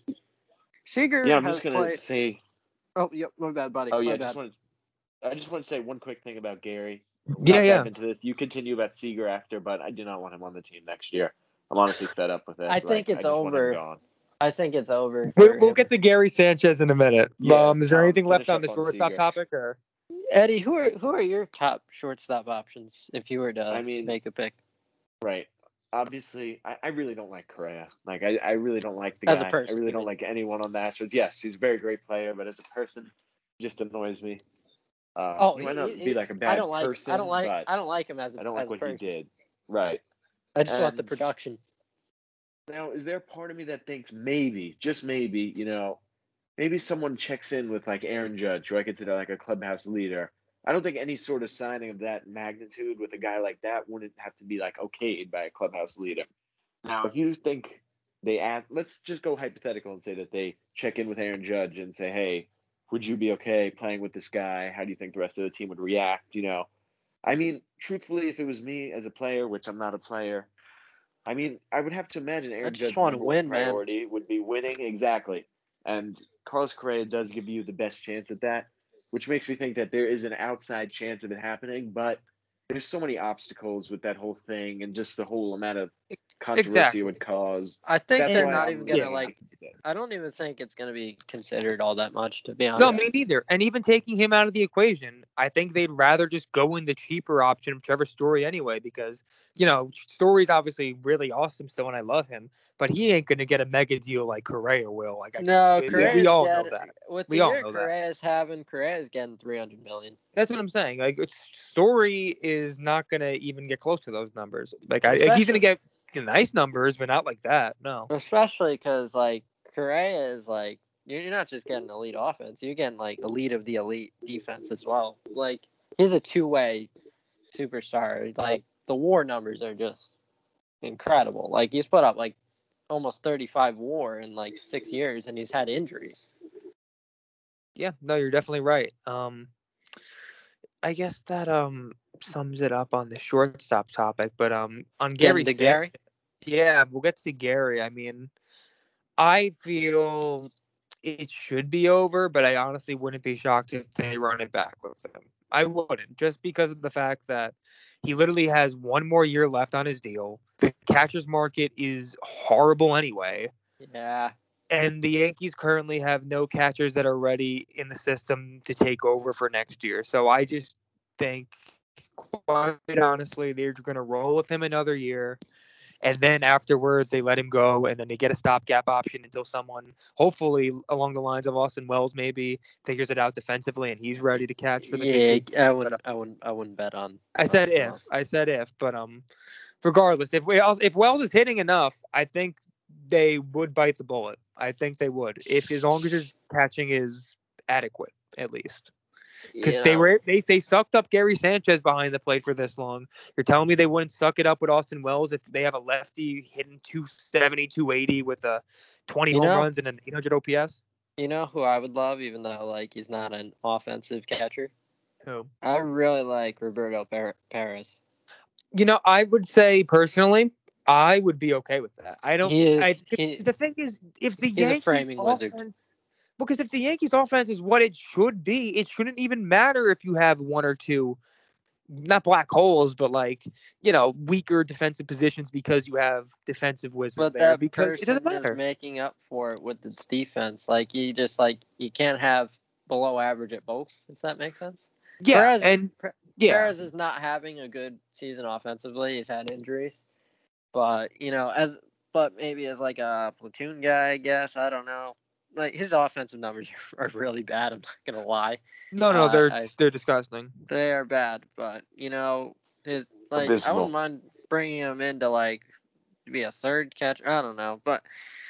Speaker 7: Seager
Speaker 9: Yeah, I'm
Speaker 7: has
Speaker 9: just gonna
Speaker 7: played.
Speaker 9: say.
Speaker 7: Oh, yep. My bad, buddy.
Speaker 9: Oh
Speaker 7: my
Speaker 9: yeah, I
Speaker 7: bad.
Speaker 9: just want. I just want to say one quick thing about Gary.
Speaker 6: Yeah,
Speaker 9: Not
Speaker 6: yeah.
Speaker 9: dive into this. You continue about Seager after, but I do not want him on the team next year. I'm honestly fed up with it.
Speaker 7: I think
Speaker 9: Like,
Speaker 7: it's
Speaker 9: I just want him
Speaker 7: over.
Speaker 9: gone.
Speaker 7: I think it's over.
Speaker 6: We'll,
Speaker 7: for
Speaker 6: we'll
Speaker 7: him.
Speaker 6: get to Gary Sanchez in a minute.
Speaker 9: Yeah,
Speaker 6: um, is there
Speaker 9: um,
Speaker 6: anything left
Speaker 9: finish
Speaker 6: on the
Speaker 9: up on
Speaker 6: shortstop
Speaker 9: Seager.
Speaker 6: topic? Or
Speaker 7: Eddie, who are who are your top shortstop options if you were to
Speaker 9: I mean-
Speaker 7: make a pick?
Speaker 9: Right. Obviously, I, I really don't like Correa. Like, I, I really don't like the
Speaker 7: As a
Speaker 9: guy.
Speaker 7: person,
Speaker 9: I really
Speaker 7: you
Speaker 9: don't
Speaker 7: mean.
Speaker 9: like anyone on the Astros. Yes, he's a very great player, but as a person, he just annoys me. Uh,
Speaker 7: Oh,
Speaker 9: he might
Speaker 7: he-
Speaker 9: not
Speaker 7: he-
Speaker 9: be like a bad
Speaker 7: I don't like.
Speaker 9: person,
Speaker 7: I don't like.
Speaker 9: but
Speaker 7: I don't like him as a.
Speaker 9: I don't
Speaker 7: as
Speaker 9: like
Speaker 7: a
Speaker 9: what
Speaker 7: person.
Speaker 9: he did. Right.
Speaker 7: I just want the
Speaker 9: And-
Speaker 7: production.
Speaker 9: Now, is there a part of me that thinks maybe, just maybe, you know, maybe someone checks in with like Aaron Judge, who I consider like a clubhouse leader. I don't think any sort of signing of that magnitude with a guy like that wouldn't have to be like okayed by a clubhouse leader. Now, if you think they ask, let's just go hypothetical and say that they check in with Aaron Judge and say, hey, would you be okay playing with this guy? How do you think the rest of the team would react? You know, I mean, truthfully, if it was me as a player, which I'm not a player, I mean, I would have to imagine Aaron
Speaker 7: just
Speaker 9: Judge's
Speaker 7: wanna
Speaker 9: number one
Speaker 7: win, man.
Speaker 9: priority would be winning. Exactly. And Carlos Correa does give you the best chance at that, which makes me think that there is an outside chance of it happening. But there's so many obstacles with that whole thing and just the whole amount of controversy
Speaker 6: Exactly.
Speaker 9: it would cause.
Speaker 7: I think
Speaker 9: That's
Speaker 7: they're
Speaker 9: why
Speaker 7: not
Speaker 9: I'm
Speaker 7: even gonna
Speaker 9: leaning
Speaker 7: like.
Speaker 9: against it.
Speaker 7: I don't even think it's gonna be considered all that much, to be honest.
Speaker 6: no, me neither. And even taking him out of the equation, I think they'd rather just go in the cheaper option of Trevor Story anyway, because you know Story's obviously really awesome still, and I love him, but he ain't gonna get a mega deal like Correa will. Like I,
Speaker 7: No,
Speaker 6: we,
Speaker 7: Correa's
Speaker 6: we all
Speaker 7: getting,
Speaker 6: know that.
Speaker 7: With
Speaker 6: We
Speaker 7: the
Speaker 6: all
Speaker 7: year
Speaker 6: know that.
Speaker 7: Correa's having, Correa's getting three hundred million.
Speaker 6: That's what I'm saying. Like it's, Story is not gonna even get close to those numbers. Like I, like, he's
Speaker 7: Especially-
Speaker 6: gonna get nice numbers, but not like that. No.
Speaker 7: Especially because like Correa is like you're not just getting elite offense, you're getting like elite of the elite defense as well. Like he's a two-way superstar. Like the WAR numbers are just incredible. Like he's put up like almost thirty-five WAR in like six years, and he's had injuries.
Speaker 6: Yeah, no, you're definitely right. Um, I guess that um sums it up on the shortstop topic. But um on Gary,
Speaker 7: Getting to
Speaker 6: San-
Speaker 7: Gary?
Speaker 6: yeah, we'll get to Gary. I mean, I feel it should be over, but I honestly wouldn't be shocked if they run it back with him. I wouldn't, just because of the fact that he literally has one more year left on his deal. The catcher's market is horrible anyway.
Speaker 7: Yeah.
Speaker 6: And the Yankees currently have no catchers that are ready in the system to take over for next year. So I just think, quite honestly, they're going to roll with him another year. And then afterwards, they let him go, and then they get a stopgap option until someone, hopefully along the lines of Austin Wells, maybe figures it out defensively, and he's ready to catch for the
Speaker 7: Yeah,
Speaker 6: Yankees.
Speaker 7: I wouldn't, I wouldn't, I wouldn't bet on.
Speaker 6: I said
Speaker 7: Austin
Speaker 6: if,
Speaker 7: Wells.
Speaker 6: I said if, but um, regardless, if Wells, if Wells is hitting enough, I think they would bite the bullet. I think they would, if as long as his catching is adequate, at least. Because
Speaker 7: You
Speaker 6: they
Speaker 7: know,
Speaker 6: were they, they sucked up Gary Sanchez behind the plate for this long. You're telling me they wouldn't suck it up with Austin Wells if they have a lefty hitting two seventy, two eighty with a twenty
Speaker 7: You
Speaker 6: home
Speaker 7: know-
Speaker 6: runs and an eight hundred O P S?
Speaker 7: You know who I would love, even though like he's not an offensive catcher.
Speaker 6: Who?
Speaker 7: I really like Roberto Per- Perez.
Speaker 6: You know, I would say personally, I would be okay with that. I don't.
Speaker 7: He is-
Speaker 6: I,
Speaker 7: he-
Speaker 6: the thing is, if the
Speaker 7: he's a
Speaker 6: Yankees
Speaker 7: framing wizard.
Speaker 6: offense, because if the Yankees offense is what it should be, it shouldn't even matter if you have one or two, not black holes, but like you know weaker defensive positions because you have defensive wizards
Speaker 7: But
Speaker 6: there.
Speaker 7: that
Speaker 6: Because
Speaker 7: person
Speaker 6: it doesn't matter.
Speaker 7: is making up for it with its defense. Like you just like you can't have below average at both, if that makes sense.
Speaker 6: Yeah,
Speaker 7: Perez,
Speaker 6: and
Speaker 7: Per-
Speaker 6: yeah,
Speaker 7: Perez is not having a good season offensively. He's had injuries, but you know, as but maybe as like a platoon guy, I guess I don't know. Like his offensive numbers are really bad. I'm not gonna lie,
Speaker 6: no, no,
Speaker 7: uh,
Speaker 6: they're
Speaker 7: I-
Speaker 6: they're disgusting.
Speaker 7: they are bad. But you know, his like I
Speaker 8: Abysmal.
Speaker 7: wouldn't mind bringing him in to like be a third catcher. I don't know, but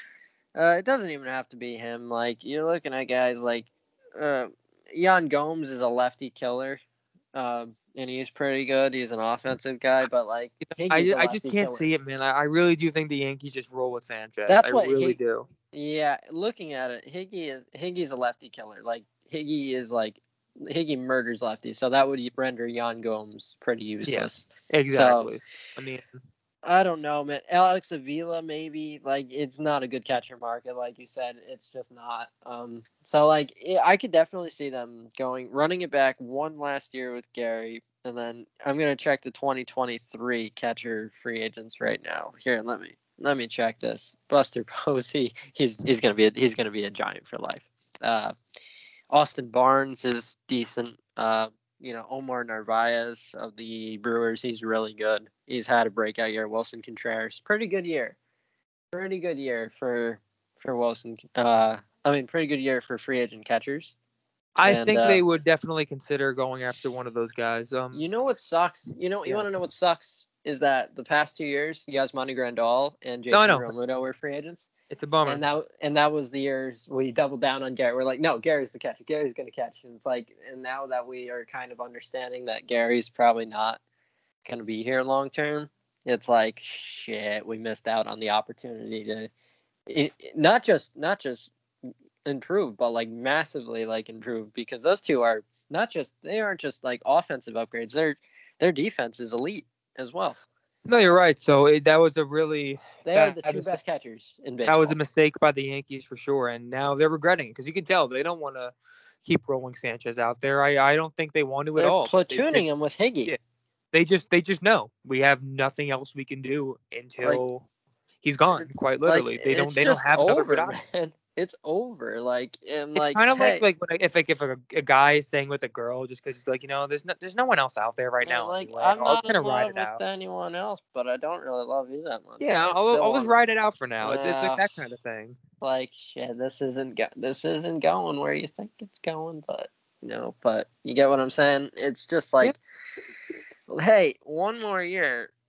Speaker 7: uh, it doesn't even have to be him. Like you're looking at guys like uh, Yan Gomes is a lefty killer. Um, and he's pretty good. He's an offensive guy, but like
Speaker 6: I,
Speaker 7: Higgy's a
Speaker 6: I just
Speaker 7: lefty
Speaker 6: can't
Speaker 7: killer.
Speaker 6: see it, man. I, I really do think the Yankees just roll with Sanchez.
Speaker 7: That's
Speaker 6: I
Speaker 7: what
Speaker 6: really
Speaker 7: Hig-
Speaker 6: do.
Speaker 7: Yeah, looking at it, Higgy is Higgy's a lefty killer. Like Higgy is like Higgy murders lefties, so that would render Yan Gomes pretty useless.
Speaker 6: Exactly. I mean,
Speaker 7: I don't know, man. Alex Avila, maybe. Like, it's not a good catcher market, like you said. It's just not. Um, so, like, it, I could definitely see them going, running it back one last year with Gary, and then I'm gonna check the twenty twenty-three catcher free agents right now. Here, let me let me check this. Buster Posey, he's he's gonna be a, he's gonna be a Giant for life. Uh, Austin Barnes is decent. Uh, you know, Omar Narvaez of the Brewers, he's really good. He's had a breakout year. Wilson Contreras, pretty good year. Pretty good year for for Wilson. Uh, I mean, pretty good year for free agent catchers.
Speaker 6: I
Speaker 7: And,
Speaker 6: think
Speaker 7: uh,
Speaker 6: they would definitely consider going after one of those guys. Um,
Speaker 7: You know what sucks? You know, you
Speaker 6: Yeah.
Speaker 7: want to know what sucks is that the past two years, Yasmani Grandal and
Speaker 6: No, I
Speaker 7: Jason
Speaker 6: know.
Speaker 7: Realmuto were free agents,
Speaker 6: it's a bummer.
Speaker 7: and that and that was the years we doubled down on Gary. We're like, no, Gary's the catcher. Gary's gonna catch. And it's like, and now that we are kind of understanding that Gary's probably not gonna be here long term, it's like, shit, we missed out on the opportunity to, it, not just not just improve, but like massively like improve, because those two are not just they aren't just like offensive upgrades. Their their defense is elite as well.
Speaker 6: No, you're right. So it, that was a really
Speaker 7: They are
Speaker 6: That-
Speaker 7: the
Speaker 6: that
Speaker 7: two
Speaker 6: is-
Speaker 7: best catchers in baseball.
Speaker 6: that was a mistake by the Yankees for sure, and now they're regretting it because you can tell they don't want to keep rolling Sanchez out there. I, I don't think they want to
Speaker 7: They're
Speaker 6: at all. They-
Speaker 7: platooning
Speaker 6: they,
Speaker 7: him with Higgy.
Speaker 6: Yeah. they just they just know we have nothing else we can do until he's gone. Quite literally,
Speaker 7: Like,
Speaker 6: they don't
Speaker 7: it's
Speaker 6: they don't
Speaker 7: just
Speaker 6: have another
Speaker 7: over,
Speaker 6: good option.
Speaker 7: man. It's over. Like, and
Speaker 6: It's
Speaker 7: like,
Speaker 6: kind of
Speaker 7: hey,
Speaker 6: like like when I, if like if a, a guy is staying with a girl just because he's like you know there's no there's no one else out there right
Speaker 7: yeah,
Speaker 6: now.
Speaker 7: like
Speaker 6: anyway.
Speaker 7: I'm
Speaker 6: I'll just
Speaker 7: not
Speaker 6: kind
Speaker 7: in
Speaker 6: of ride
Speaker 7: love
Speaker 6: it
Speaker 7: with
Speaker 6: out.
Speaker 7: anyone else, but I don't really love you that much.
Speaker 6: Yeah,
Speaker 7: I
Speaker 6: I'll,
Speaker 7: still
Speaker 6: I'll just
Speaker 7: wanna-
Speaker 6: ride it out for now. It's it's
Speaker 7: Yeah.
Speaker 6: like that kind of thing.
Speaker 7: like, shit, this isn't go- this isn't going where you think it's going, but you know, but you get what I'm saying. It's just like, hey, one more year,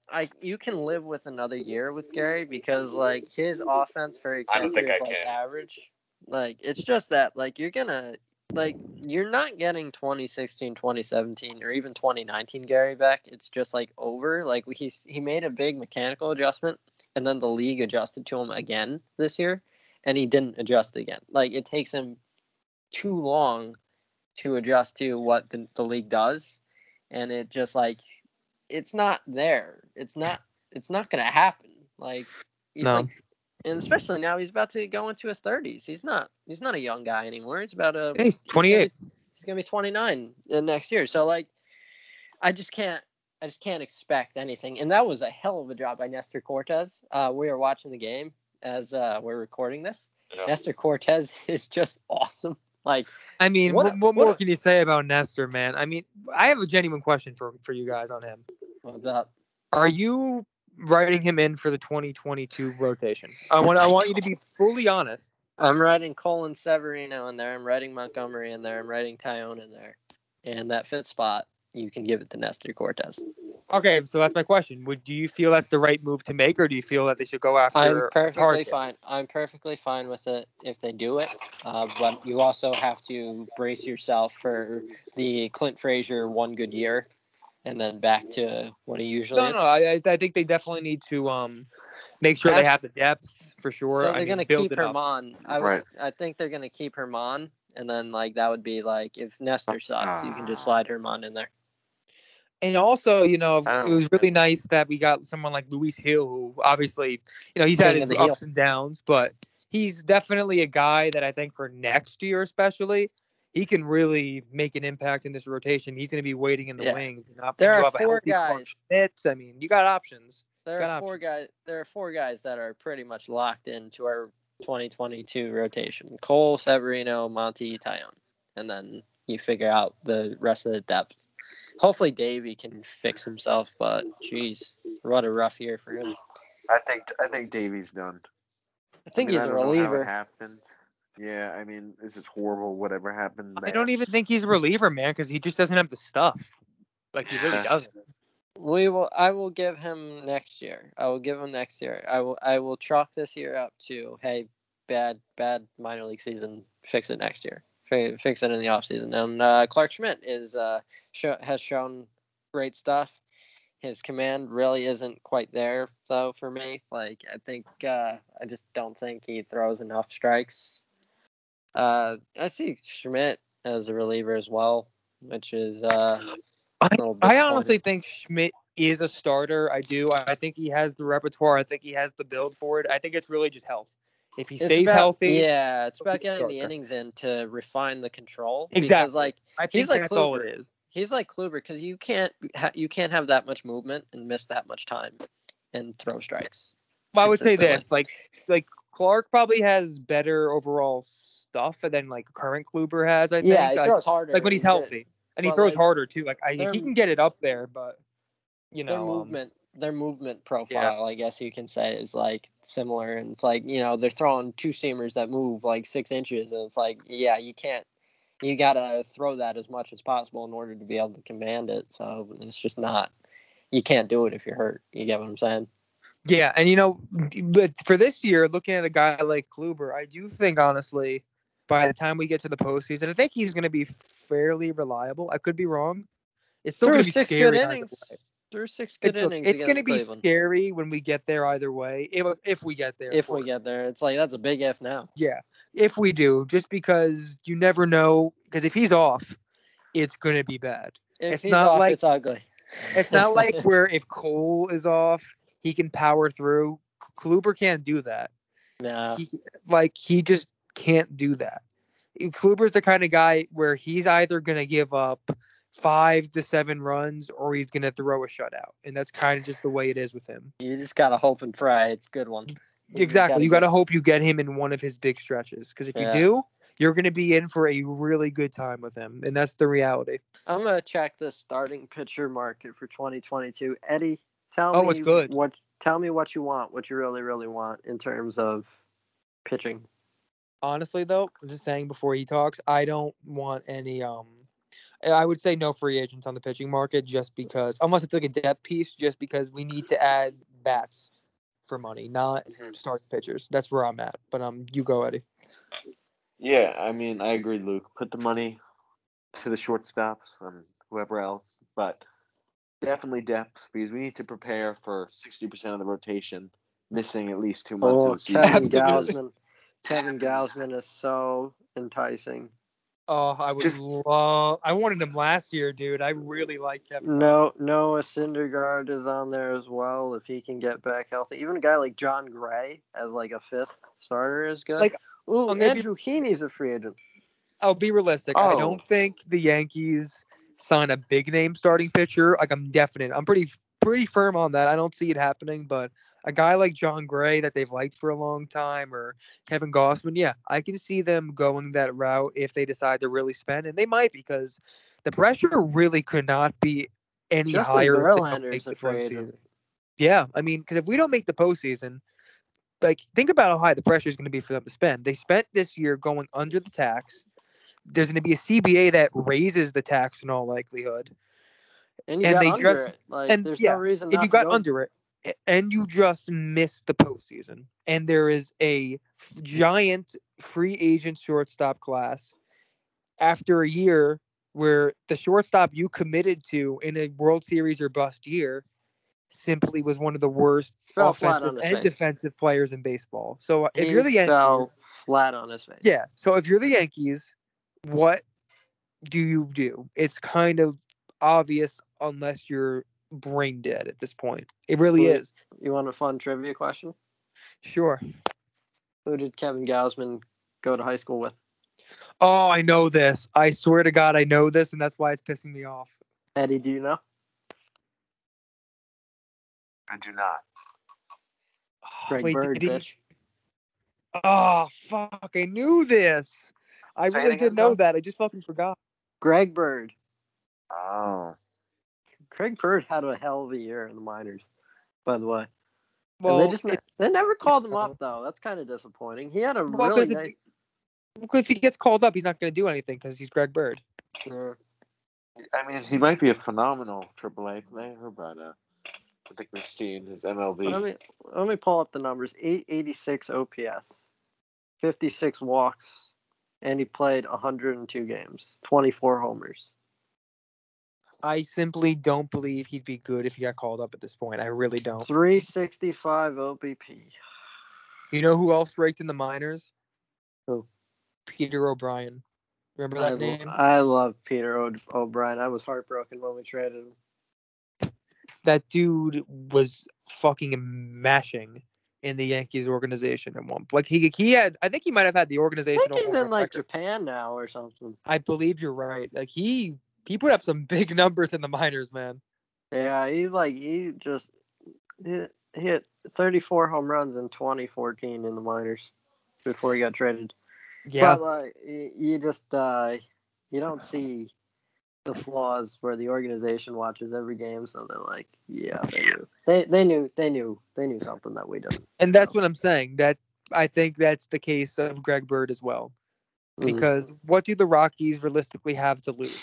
Speaker 7: I you can live with another year with Gary because like his offense for a
Speaker 9: I don't
Speaker 7: catcher
Speaker 9: think
Speaker 7: is
Speaker 9: I
Speaker 7: like
Speaker 9: can.
Speaker 7: average. Like it's just that like you're gonna like you're not getting twenty sixteen, twenty seventeen, or even twenty nineteen Gary back. It's just like over. Like he he made a big mechanical adjustment, and then the league adjusted to him again this year, and he didn't adjust again. Like it takes him too long to adjust to what the, the league does, and it just like it's not there. It's not it's not gonna happen. Like he's
Speaker 6: No.
Speaker 7: like, and especially now he's about to go into his thirties. He's not he's not a young guy anymore. He's about a
Speaker 6: Yeah, he's twenty-eight.
Speaker 7: He's gonna, he's gonna be twenty-nine in next year. So like, I just can't I just can't expect anything. And that was a hell of a job by Nestor Cortez. Uh, we are watching the game as uh, we're recording this.
Speaker 9: Yeah.
Speaker 7: Nestor Cortez is just awesome. Like,
Speaker 6: I mean,
Speaker 7: What
Speaker 6: what,
Speaker 7: a-
Speaker 6: what,
Speaker 7: what
Speaker 6: more
Speaker 7: a-
Speaker 6: can you say about Nestor, man? I mean, I have a genuine question for for you guys on him.
Speaker 7: what's up?
Speaker 6: Are you writing him in for the twenty twenty-two rotation? I want I want you to be fully honest.
Speaker 7: I'm writing Colin Severino in there. I'm writing Montgomery in there. I'm writing Tyone in there. And that fifth spot, you can give it to Nestor Cortez.
Speaker 6: Okay, so that's my question. Would do you feel that's the right move to make, or do you feel that they should go after
Speaker 7: I'm
Speaker 6: a
Speaker 7: perfectly
Speaker 6: target?
Speaker 7: fine. I'm perfectly fine with it if they do it. Uh, but you also have to brace yourself for the Clint Frazier one good year, and then back to what he usually
Speaker 6: No,
Speaker 7: is.
Speaker 6: no, I I think they definitely need to um make sure they
Speaker 7: That's-
Speaker 6: have the depth for sure.
Speaker 7: So
Speaker 6: I
Speaker 7: they're
Speaker 6: mean,
Speaker 7: gonna
Speaker 6: build
Speaker 7: keep
Speaker 6: it up.
Speaker 7: Herman. I
Speaker 8: Right.
Speaker 7: I think they're gonna keep Herman, and then like that would be like if Nestor sucks, you can just slide Herman in there.
Speaker 6: And also, you know,
Speaker 7: I don't
Speaker 6: it was
Speaker 7: know.
Speaker 6: really nice that we got someone like Luis Hill, who obviously, you know, he's had
Speaker 7: King
Speaker 6: his
Speaker 7: of the
Speaker 6: ups and downs, but he's definitely a guy that I think for next year especially, he can really make an impact in this rotation. He's going to be waiting in the
Speaker 7: Yeah.
Speaker 6: wings. And not
Speaker 7: There
Speaker 6: you
Speaker 7: are
Speaker 6: have a
Speaker 7: four
Speaker 6: healthy Clark
Speaker 7: guys.
Speaker 6: Schmidt. I mean, you got options.
Speaker 7: There
Speaker 6: Got
Speaker 7: are four
Speaker 6: options.
Speaker 7: guys. There are four guys that are pretty much locked into our twenty twenty-two rotation: Cole, Severino, Monty, Tyone, and then you figure out the rest of the depth. Hopefully, Davey can fix himself, but geez, what a rough year for him.
Speaker 8: I think I think Davey's done.
Speaker 7: I think
Speaker 8: I mean,
Speaker 7: he's
Speaker 8: I
Speaker 7: a
Speaker 8: don't know how it
Speaker 7: reliever.
Speaker 8: happened. Yeah, I mean, it's just horrible. Whatever happened there.
Speaker 6: I don't even think he's a reliever, man, because he just doesn't have the stuff. Like, he really
Speaker 8: Yeah.
Speaker 6: doesn't.
Speaker 7: We will. I will give him next year. I will give him next year. I will. I will chalk this year up to hey, bad, bad minor league season. Fix it next year. Fi- Fix it in the offseason. And uh, Clark Schmidt is uh show, has shown great stuff. His command really isn't quite there though for me. Like I think uh, I just don't think he throws enough strikes. Uh, I see Schmidt as a reliever as well, which is uh.
Speaker 6: I,
Speaker 7: little
Speaker 6: I
Speaker 7: disappointing.
Speaker 6: honestly think Schmidt is a starter. I do. I I think he has the repertoire. I think he has the build for it. I think it's really just health. If he
Speaker 7: It's
Speaker 6: stays
Speaker 7: about-
Speaker 6: healthy,
Speaker 7: Yeah, it's
Speaker 6: he'll be
Speaker 7: about
Speaker 6: a
Speaker 7: getting the
Speaker 6: starter.
Speaker 7: innings in to refine the control.
Speaker 6: Exactly.
Speaker 7: Because like
Speaker 6: I think
Speaker 7: he's like
Speaker 6: that's all
Speaker 7: Kluber.
Speaker 6: it is.
Speaker 7: he's like Kluber because you can't ha- you can't have that much movement and miss that much time and throw strikes.
Speaker 6: Well, I would say
Speaker 7: consistently.
Speaker 6: this, like like Clark probably has better overall stuff than like current Kluber has. I think.
Speaker 7: Yeah, he
Speaker 6: like,
Speaker 7: throws harder.
Speaker 6: like when he's
Speaker 7: and good.
Speaker 6: healthy, and he
Speaker 7: But,
Speaker 6: throws
Speaker 7: like,
Speaker 6: harder too. Like I,
Speaker 7: their-
Speaker 6: he can get it up there, but you
Speaker 7: Their
Speaker 6: know, um,
Speaker 7: movement, their movement profile, I guess you can say, is like similar. And it's like you know they're throwing two seamers that move like six inches, and it's like yeah, you can't. You gotta throw that as much as possible in order to be able to command it. So it's just not. You can't do it if you're hurt. You get what I'm saying?
Speaker 6: yeah, and you know, but for this year, looking at a guy like Kluber, I do think honestly, by the time we get to the postseason, I think he's going to be fairly reliable. I could be wrong. It's still
Speaker 7: Threw
Speaker 6: going to be
Speaker 7: six
Speaker 6: scary.
Speaker 7: good
Speaker 6: either
Speaker 7: innings.
Speaker 6: way.
Speaker 7: Threw six good
Speaker 6: It's,
Speaker 7: innings.
Speaker 6: it's going to
Speaker 7: against
Speaker 6: be
Speaker 7: Cleveland.
Speaker 6: scary when we get there either way. If if we get there, of
Speaker 7: If we
Speaker 6: course.
Speaker 7: get there, it's like that's a big if now.
Speaker 6: Yeah, if we do, just because you never know. Because if he's off, it's going to be bad.
Speaker 7: If
Speaker 6: It's
Speaker 7: he's
Speaker 6: not
Speaker 7: off,
Speaker 6: like-
Speaker 7: it's ugly.
Speaker 6: It's not like where if Cole is off, he can power through. Kluber can't do that.
Speaker 7: no.
Speaker 6: He, like he just can't do that. Kluber's the kind of guy where he's either going to give up five to seven runs or he's going to throw a shutout. And that's kind of just the way it is with him.
Speaker 7: You just gotta hope and pray it's a good one. You
Speaker 6: Exactly. You got to
Speaker 7: get-
Speaker 6: hope you get him in one of his big stretches. Because if
Speaker 7: Yeah.
Speaker 6: you do, you're going to be in for a really good time with him. And that's the reality.
Speaker 7: I'm gonna check the starting pitcher market for twenty twenty-two. Eddie, tell
Speaker 6: Oh,
Speaker 7: me
Speaker 6: it's good.
Speaker 7: what tell me what you want, what you really, really want in terms of pitching.
Speaker 6: Honestly, though, I'm just saying before he talks, I don't want any. Um, I would say no free agents on the pitching market just because, unless it's like a depth piece, just because we need to add bats for money, not
Speaker 9: Mhm.
Speaker 6: starting pitchers. That's where I'm at. But um, you go, Eddie.
Speaker 9: Yeah, I mean, I agree, Luke. Put the money to the shortstops and whoever else, but definitely depth because we need to prepare for sixty percent of the rotation missing at least two months of
Speaker 7: Oh,
Speaker 9: the season.
Speaker 7: Kevin
Speaker 6: Absolutely.
Speaker 7: Gausman. Kevin Gausman is so enticing.
Speaker 6: Oh, I would
Speaker 9: Just-
Speaker 6: love. I wanted him last year, dude. I really like Kevin.
Speaker 7: No, Noah Syndergaard is on there as well if he can get back healthy. Even a guy like John Gray as like a fifth starter is good.
Speaker 6: Like,
Speaker 7: Ooh,
Speaker 6: I'm gonna be-
Speaker 7: Andrew Heaney's a free agent.
Speaker 6: I'll be realistic. I
Speaker 9: Oh.
Speaker 6: don't think the Yankees sign a big name starting pitcher. Like, I'm definite. I'm pretty pretty firm on that. I don't see it happening, but a guy like John Gray that they've liked for a long time, or Kevin Gausman, yeah, I can see them going that route if they decide to really spend, and they might because the pressure really could not be any
Speaker 7: Justin
Speaker 6: higher. if they don't
Speaker 7: Verlander
Speaker 6: make
Speaker 7: is a
Speaker 6: the
Speaker 7: free
Speaker 6: postseason.
Speaker 7: agent.
Speaker 6: Yeah, I mean, because if we don't make the postseason, like, think about how high the pressure is going to be for them to spend. They spent this year going under the tax. There's going to be a C B A that raises the tax in all likelihood.
Speaker 7: And you
Speaker 6: And
Speaker 7: got
Speaker 6: they
Speaker 7: under
Speaker 6: just-
Speaker 7: it. Like,
Speaker 6: and
Speaker 7: there's
Speaker 6: yeah,
Speaker 7: no reason
Speaker 6: and
Speaker 7: not
Speaker 6: you
Speaker 7: to
Speaker 6: got
Speaker 7: go.
Speaker 6: under it, a- and you just missed the postseason. And there is a f- giant free agent shortstop class after a year where the shortstop you committed to in a World Series or bust year simply was one of the worst
Speaker 7: Fell flat
Speaker 6: offensive
Speaker 7: on his
Speaker 6: and
Speaker 7: face.
Speaker 6: defensive players in baseball. So if
Speaker 7: He
Speaker 6: you're the
Speaker 7: fell
Speaker 6: Yankees,
Speaker 7: flat on his face.
Speaker 6: yeah. So if you're the Yankees, what do you do? It's kind of obvious unless you're brain dead at this point. It really
Speaker 7: Well,
Speaker 6: is.
Speaker 7: You want a fun trivia question?
Speaker 6: Sure.
Speaker 7: Who did Kevin Gausman go to high school with?
Speaker 6: Oh, I know this. I swear to God, I know this, and that's why it's pissing me off.
Speaker 7: Eddie, do you know?
Speaker 9: I do not.
Speaker 7: Greg
Speaker 6: Wait,
Speaker 7: Bird,
Speaker 6: did he-
Speaker 7: bitch.
Speaker 6: Oh, fuck. I knew this. I
Speaker 9: Say it
Speaker 6: really
Speaker 9: again,
Speaker 6: did know
Speaker 9: Tom.
Speaker 6: that. I just fucking forgot.
Speaker 7: Greg Bird.
Speaker 9: Oh.
Speaker 7: Greg Bird had a hell of a year in the minors, by the way.
Speaker 6: Well,
Speaker 7: and they just ne-
Speaker 6: it-
Speaker 7: they never called him up though. That's kind of disappointing. He had a
Speaker 6: well,
Speaker 7: really
Speaker 6: 'cause
Speaker 7: nice.
Speaker 6: if, because if he gets called up, he's not going to do anything because he's Greg Bird.
Speaker 7: uh,
Speaker 9: I mean, he might be a phenomenal triple A player, but uh, I think we've seen his M L B.
Speaker 7: let me let me pull up the numbers. eight eighty-six O P S, fifty-six walks, and he played one hundred two games, twenty-four homers.
Speaker 6: I simply don't believe he'd be good if he got called up at this point. I really don't.
Speaker 7: three sixty-five O B P.
Speaker 6: You know who else raked in the minors?
Speaker 7: Who?
Speaker 6: Peter O'Brien. Remember
Speaker 7: I,
Speaker 6: that name?
Speaker 7: I love Peter o- O'Brien. I was heartbroken when we traded him.
Speaker 6: That dude was fucking mashing in the Yankees organization at one point. Like he he had, I think he might have had the
Speaker 7: I
Speaker 6: organizational.
Speaker 7: think he's in like
Speaker 6: record.
Speaker 7: Japan now or something.
Speaker 6: I believe you're right. Like he he put up some big numbers in the minors, man.
Speaker 7: Yeah, he like he just hit, hit thirty-four home runs in twenty fourteen in the minors before he got traded.
Speaker 6: Yeah.
Speaker 7: But like y- you just uh you don't see the flaws where the organization watches every game, so they're like, yeah, they knew. They they knew they knew they knew something that we didn't.
Speaker 6: And that's what I'm saying. That I think that's the case of Greg Bird as well.
Speaker 7: Mhm.
Speaker 6: Because what do the Rockies realistically have to lose?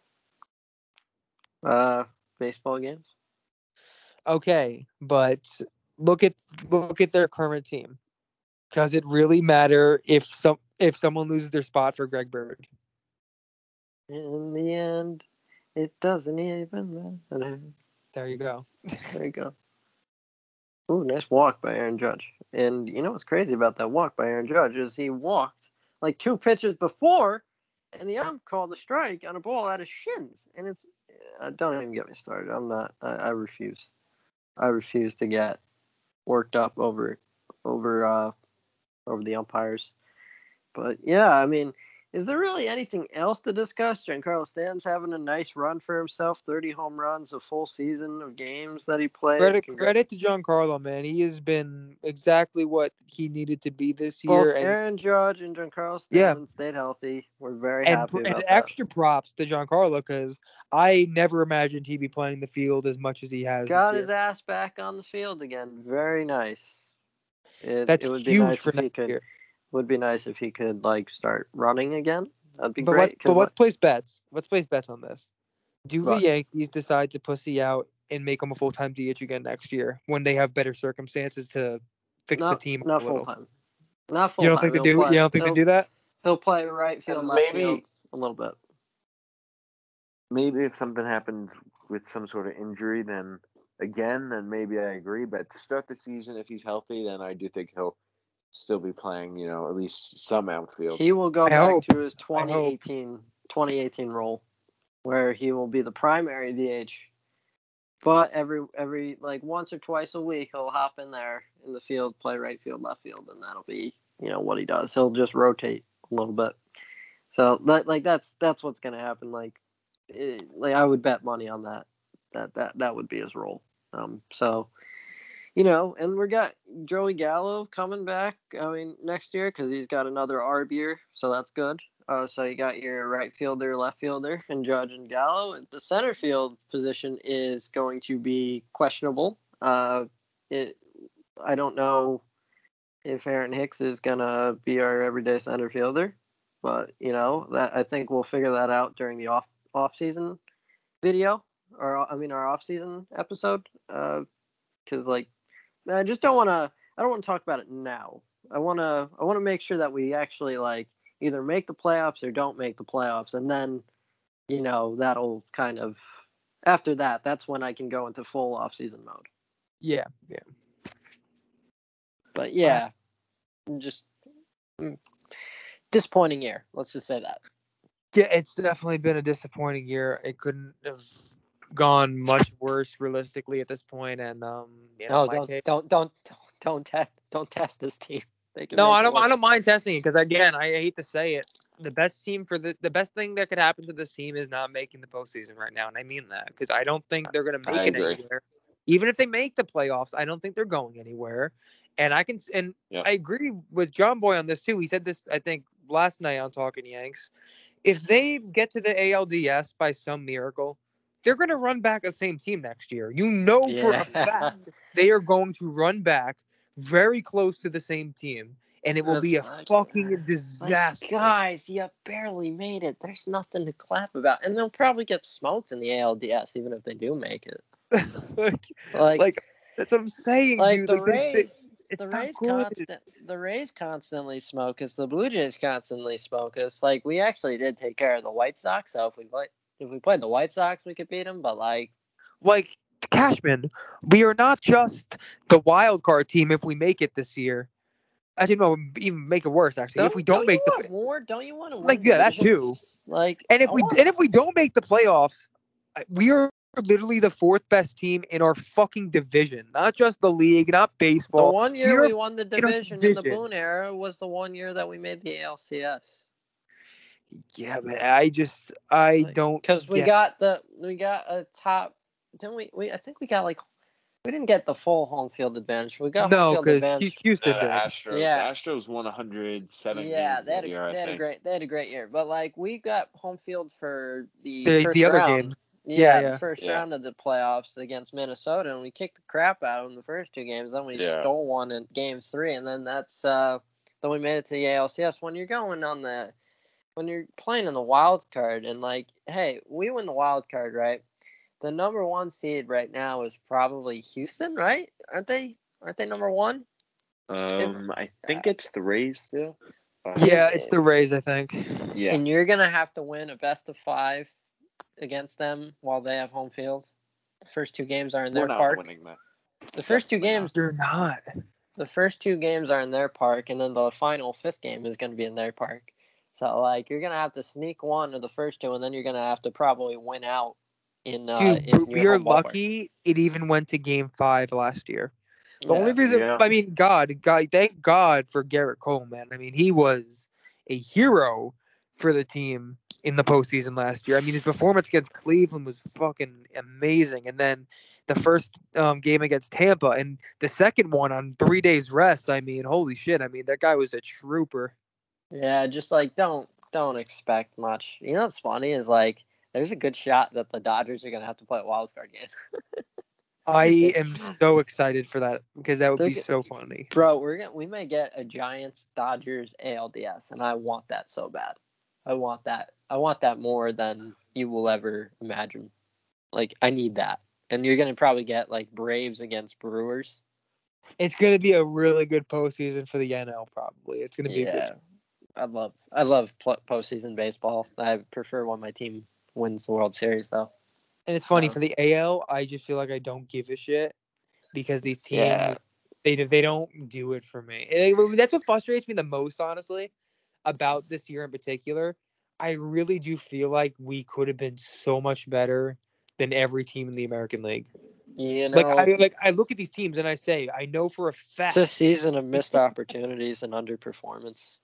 Speaker 7: Uh, baseball games.
Speaker 6: Okay, but look at look at their current team. Does it really matter if some if someone loses their spot for Greg Bird?
Speaker 7: In the end, it doesn't even matter.
Speaker 6: There you go.
Speaker 7: There you go. Ooh, nice walk by Aaron Judge. And you know what's crazy about that walk by Aaron Judge is he walked like two pitches before, and the ump called a strike on a ball out of shins. And it's uh, don't even get me started. I'm not. I, I refuse. I refuse to get worked up over over uh over the umpires. But yeah, I mean, is there really anything else to discuss? Giancarlo Stanton's having a nice run for himself, thirty home runs, a full season of games that he played.
Speaker 6: Credit
Speaker 7: Congra-
Speaker 6: credit to Giancarlo, man. He has been exactly what he needed to be this
Speaker 7: Both
Speaker 6: year. And,
Speaker 7: Aaron Judge and Giancarlo
Speaker 6: Yeah.
Speaker 7: Stanton stayed healthy. We're very
Speaker 6: and,
Speaker 7: happy
Speaker 6: and
Speaker 7: about that.
Speaker 6: extra props to Giancarlo because I never imagined he'd be playing the field as much as he has
Speaker 7: Got
Speaker 6: this
Speaker 7: his
Speaker 6: year.
Speaker 7: ass back on the field again. Very nice. It,
Speaker 6: That's
Speaker 7: it would be
Speaker 6: huge
Speaker 7: nice
Speaker 6: for
Speaker 7: if he
Speaker 6: next
Speaker 7: could.
Speaker 6: year.
Speaker 7: Would be nice if he could like start running again. That'd be
Speaker 6: but
Speaker 7: great.
Speaker 6: let's, but
Speaker 7: 'cause,
Speaker 6: let's place bets. Let's place bets on this. Do
Speaker 7: Right.
Speaker 6: the Yankees decide to pussy out and make him a full-time D H again next year when they have better circumstances to fix
Speaker 7: not,
Speaker 6: the team
Speaker 7: not
Speaker 6: a
Speaker 7: full
Speaker 6: little?
Speaker 7: time. Not full
Speaker 6: You don't
Speaker 7: time.
Speaker 6: think they do?
Speaker 7: Play,
Speaker 6: You don't think they
Speaker 7: he'll,
Speaker 6: do that?
Speaker 7: He'll play right field,
Speaker 8: And
Speaker 7: left
Speaker 8: maybe-
Speaker 7: field a little bit.
Speaker 8: Maybe if something happened with some sort of injury, then again, then maybe I agree. But to start the season, if he's healthy, then I do think he'll still be playing, you know, at least some outfield.
Speaker 7: He will go
Speaker 6: I
Speaker 7: back
Speaker 6: hope.
Speaker 7: to his
Speaker 6: I
Speaker 7: twenty eighteen, twenty eighteen role, where he will be the primary D H. But every every like once or twice a week, he'll hop in there in the field, play right field, left field, and that'll be you know what he does. He'll just rotate a little bit. So that like that's that's what's gonna happen. Like, it, like I would bet money on that. That that that would be his role. Um. So. You know, and we got Joey Gallo coming back, I mean, next year because he's got another arb year, so that's good. Uh, so you got your right fielder, left fielder, and Judge and Gallo. The center field position is going to be questionable. Uh, it, I don't know if Aaron Hicks is going to be our everyday center fielder, but, you know, that I think we'll figure that out during the off, off-season video, or, I mean, our off-season episode, because, uh, like, I just don't want to. I don't want to talk about it now. I want to. I want to make sure that we actually like either make the playoffs or don't make the playoffs, and then, you know, that'll kind of after that. That's when I can go into full off-season mode.
Speaker 6: Yeah, yeah.
Speaker 7: But yeah, just mm, disappointing year. Let's just say that.
Speaker 6: Yeah, it's definitely been a disappointing year. It couldn't have gone much worse realistically at this point, and um, you know,
Speaker 7: No,
Speaker 6: my
Speaker 7: don't,
Speaker 6: take-
Speaker 7: don't don't don't don't test don't test this team. They can
Speaker 6: No,
Speaker 7: make
Speaker 6: I
Speaker 7: it
Speaker 6: don't. I
Speaker 7: look-
Speaker 6: don't mind testing it because again, I hate to say it, the best team for the the best thing that could happen to this team is not making the postseason right now, and I mean that because I don't think they're gonna make
Speaker 9: I
Speaker 6: it
Speaker 9: agree.
Speaker 6: anywhere. Even if they make the playoffs, I don't think they're going anywhere. And I can and
Speaker 9: Yep.
Speaker 6: I agree with John Boy on this too. He said this I think last night on Talking Yanks. If they get to the A L D S by some miracle, they're going to run back the same team next year. You know for
Speaker 7: Yeah.
Speaker 6: a fact they are going to run back very close to the same team, and it will be a
Speaker 7: That's like-
Speaker 6: fucking
Speaker 7: Like,
Speaker 6: disaster.
Speaker 7: guys, you barely made it. There's nothing to clap about, and they'll probably get smoked in the A L D S even if they do make it.
Speaker 6: like,
Speaker 7: Like,
Speaker 6: like, that's what I'm saying,
Speaker 7: like
Speaker 6: dude.
Speaker 7: the
Speaker 6: Like, they- they-
Speaker 7: Rays,
Speaker 6: it's
Speaker 7: the
Speaker 6: not
Speaker 7: Rays
Speaker 6: good.
Speaker 7: constant, the Rays constantly smoke us. The Blue Jays constantly smoke us. Like, we actually did take care of the White Sox. So if we play, if we played the White Sox, we could beat them. But like,
Speaker 6: Like, Cashman, we are not just the wild card team if we make it this year. I didn't know even make it worse actually. if we don't, make
Speaker 7: you
Speaker 6: the
Speaker 7: want more, don't you want to win
Speaker 6: Like, yeah, that
Speaker 7: divisions? Like,
Speaker 6: and if
Speaker 7: I
Speaker 6: we
Speaker 7: want-
Speaker 6: and if we don't make the playoffs, we are literally the fourth best team in our fucking division. Not just the league, not
Speaker 7: the
Speaker 6: baseball.
Speaker 7: one year
Speaker 6: we're
Speaker 7: we won the
Speaker 6: in our
Speaker 7: division in the
Speaker 6: division.
Speaker 7: Boone era was the one year that we made the A L C S.
Speaker 6: Yeah, man. I just I
Speaker 7: Like,
Speaker 6: don't
Speaker 7: Because we
Speaker 6: get-
Speaker 7: got the we got a top. Didn't we? We I think we got like we didn't get the full home field advantage. We got
Speaker 6: no
Speaker 7: home field
Speaker 6: because
Speaker 7: advantage.
Speaker 6: Houston
Speaker 9: the
Speaker 6: did.
Speaker 9: Astros,
Speaker 7: Yeah.
Speaker 9: the Astros won one hundred seven
Speaker 7: Yeah,
Speaker 9: games
Speaker 7: they had
Speaker 9: that
Speaker 7: a,
Speaker 9: year, I
Speaker 7: they had a
Speaker 9: think.
Speaker 7: great they had a great year. But like we got home field for the
Speaker 6: The-
Speaker 7: first
Speaker 6: the other
Speaker 7: round.
Speaker 6: games.
Speaker 7: Yeah,
Speaker 6: Yeah,
Speaker 7: the
Speaker 6: yeah.
Speaker 7: first
Speaker 9: Yeah.
Speaker 7: round of the playoffs against Minnesota, and we kicked the crap out of them the first two games. Then we
Speaker 9: Yeah.
Speaker 7: stole one in game three, and then that's uh, then we made it to the A L C S. When you're going on the, when you're playing in the wild card, and like, hey, we win the wild card, right? The number one seed right now is probably Houston, right? Aren't they? Aren't they number one?
Speaker 9: Um, I think it's the Rays still. But-
Speaker 6: Yeah, it's the Rays, I think.
Speaker 9: yeah.
Speaker 7: And you're gonna have to win a best of five against them while they have home field. The first two games are in
Speaker 9: We're
Speaker 7: their
Speaker 9: not
Speaker 7: park.
Speaker 9: winning that.
Speaker 7: The first two
Speaker 9: Definitely
Speaker 7: games,
Speaker 6: You're not.
Speaker 7: the first two games are in their park, and then the final fifth game is going to be in their park. So like you're gonna have to sneak one of the first two, and then you're gonna have to probably win out in. Uh,
Speaker 6: Dude,
Speaker 7: in
Speaker 6: we
Speaker 7: your
Speaker 6: are
Speaker 7: home ballpark.
Speaker 6: lucky it even went to game five last year. The
Speaker 7: Yeah.
Speaker 6: only reason,
Speaker 9: Yeah.
Speaker 6: I mean, God, God, thank God for Garrett Cole, man. I mean, he was a hero for the team in the postseason last year. I mean, his performance against Cleveland was fucking amazing. And then the first um, game against Tampa and the second one on three days rest. I mean, holy shit. I mean, that guy was a trooper.
Speaker 7: Yeah, just like don't don't expect much. You know what's funny is like there's a good shot that the Dodgers are gonna have to play a wild card game.
Speaker 6: I am so excited for that because that would
Speaker 7: They're
Speaker 6: be
Speaker 7: g-
Speaker 6: so funny.
Speaker 7: Bro, we're gonna we may get a Giants Dodgers A L D S, and I want that so bad. I want that. I want that more than you will ever imagine. Like, I need that. And you're going to probably get, like, Braves against Brewers.
Speaker 6: It's going to be a really good postseason for the N L, probably. It's going to be
Speaker 7: yeah.
Speaker 6: a good.
Speaker 7: I love I love pl- postseason baseball. I prefer when my team wins the World Series, though.
Speaker 6: And it's funny,
Speaker 7: Um,
Speaker 6: for the A L, I just feel like I don't give a shit because these teams,
Speaker 7: Yeah.
Speaker 6: they they don't do it for me. And that's what frustrates me the most, honestly, about this year in particular. I really do feel like we could have been so much better than every team in the American League.
Speaker 7: You know,
Speaker 6: Like I like I look at these teams and I say, I know for a fact.
Speaker 7: it's a season of missed opportunities and underperformance.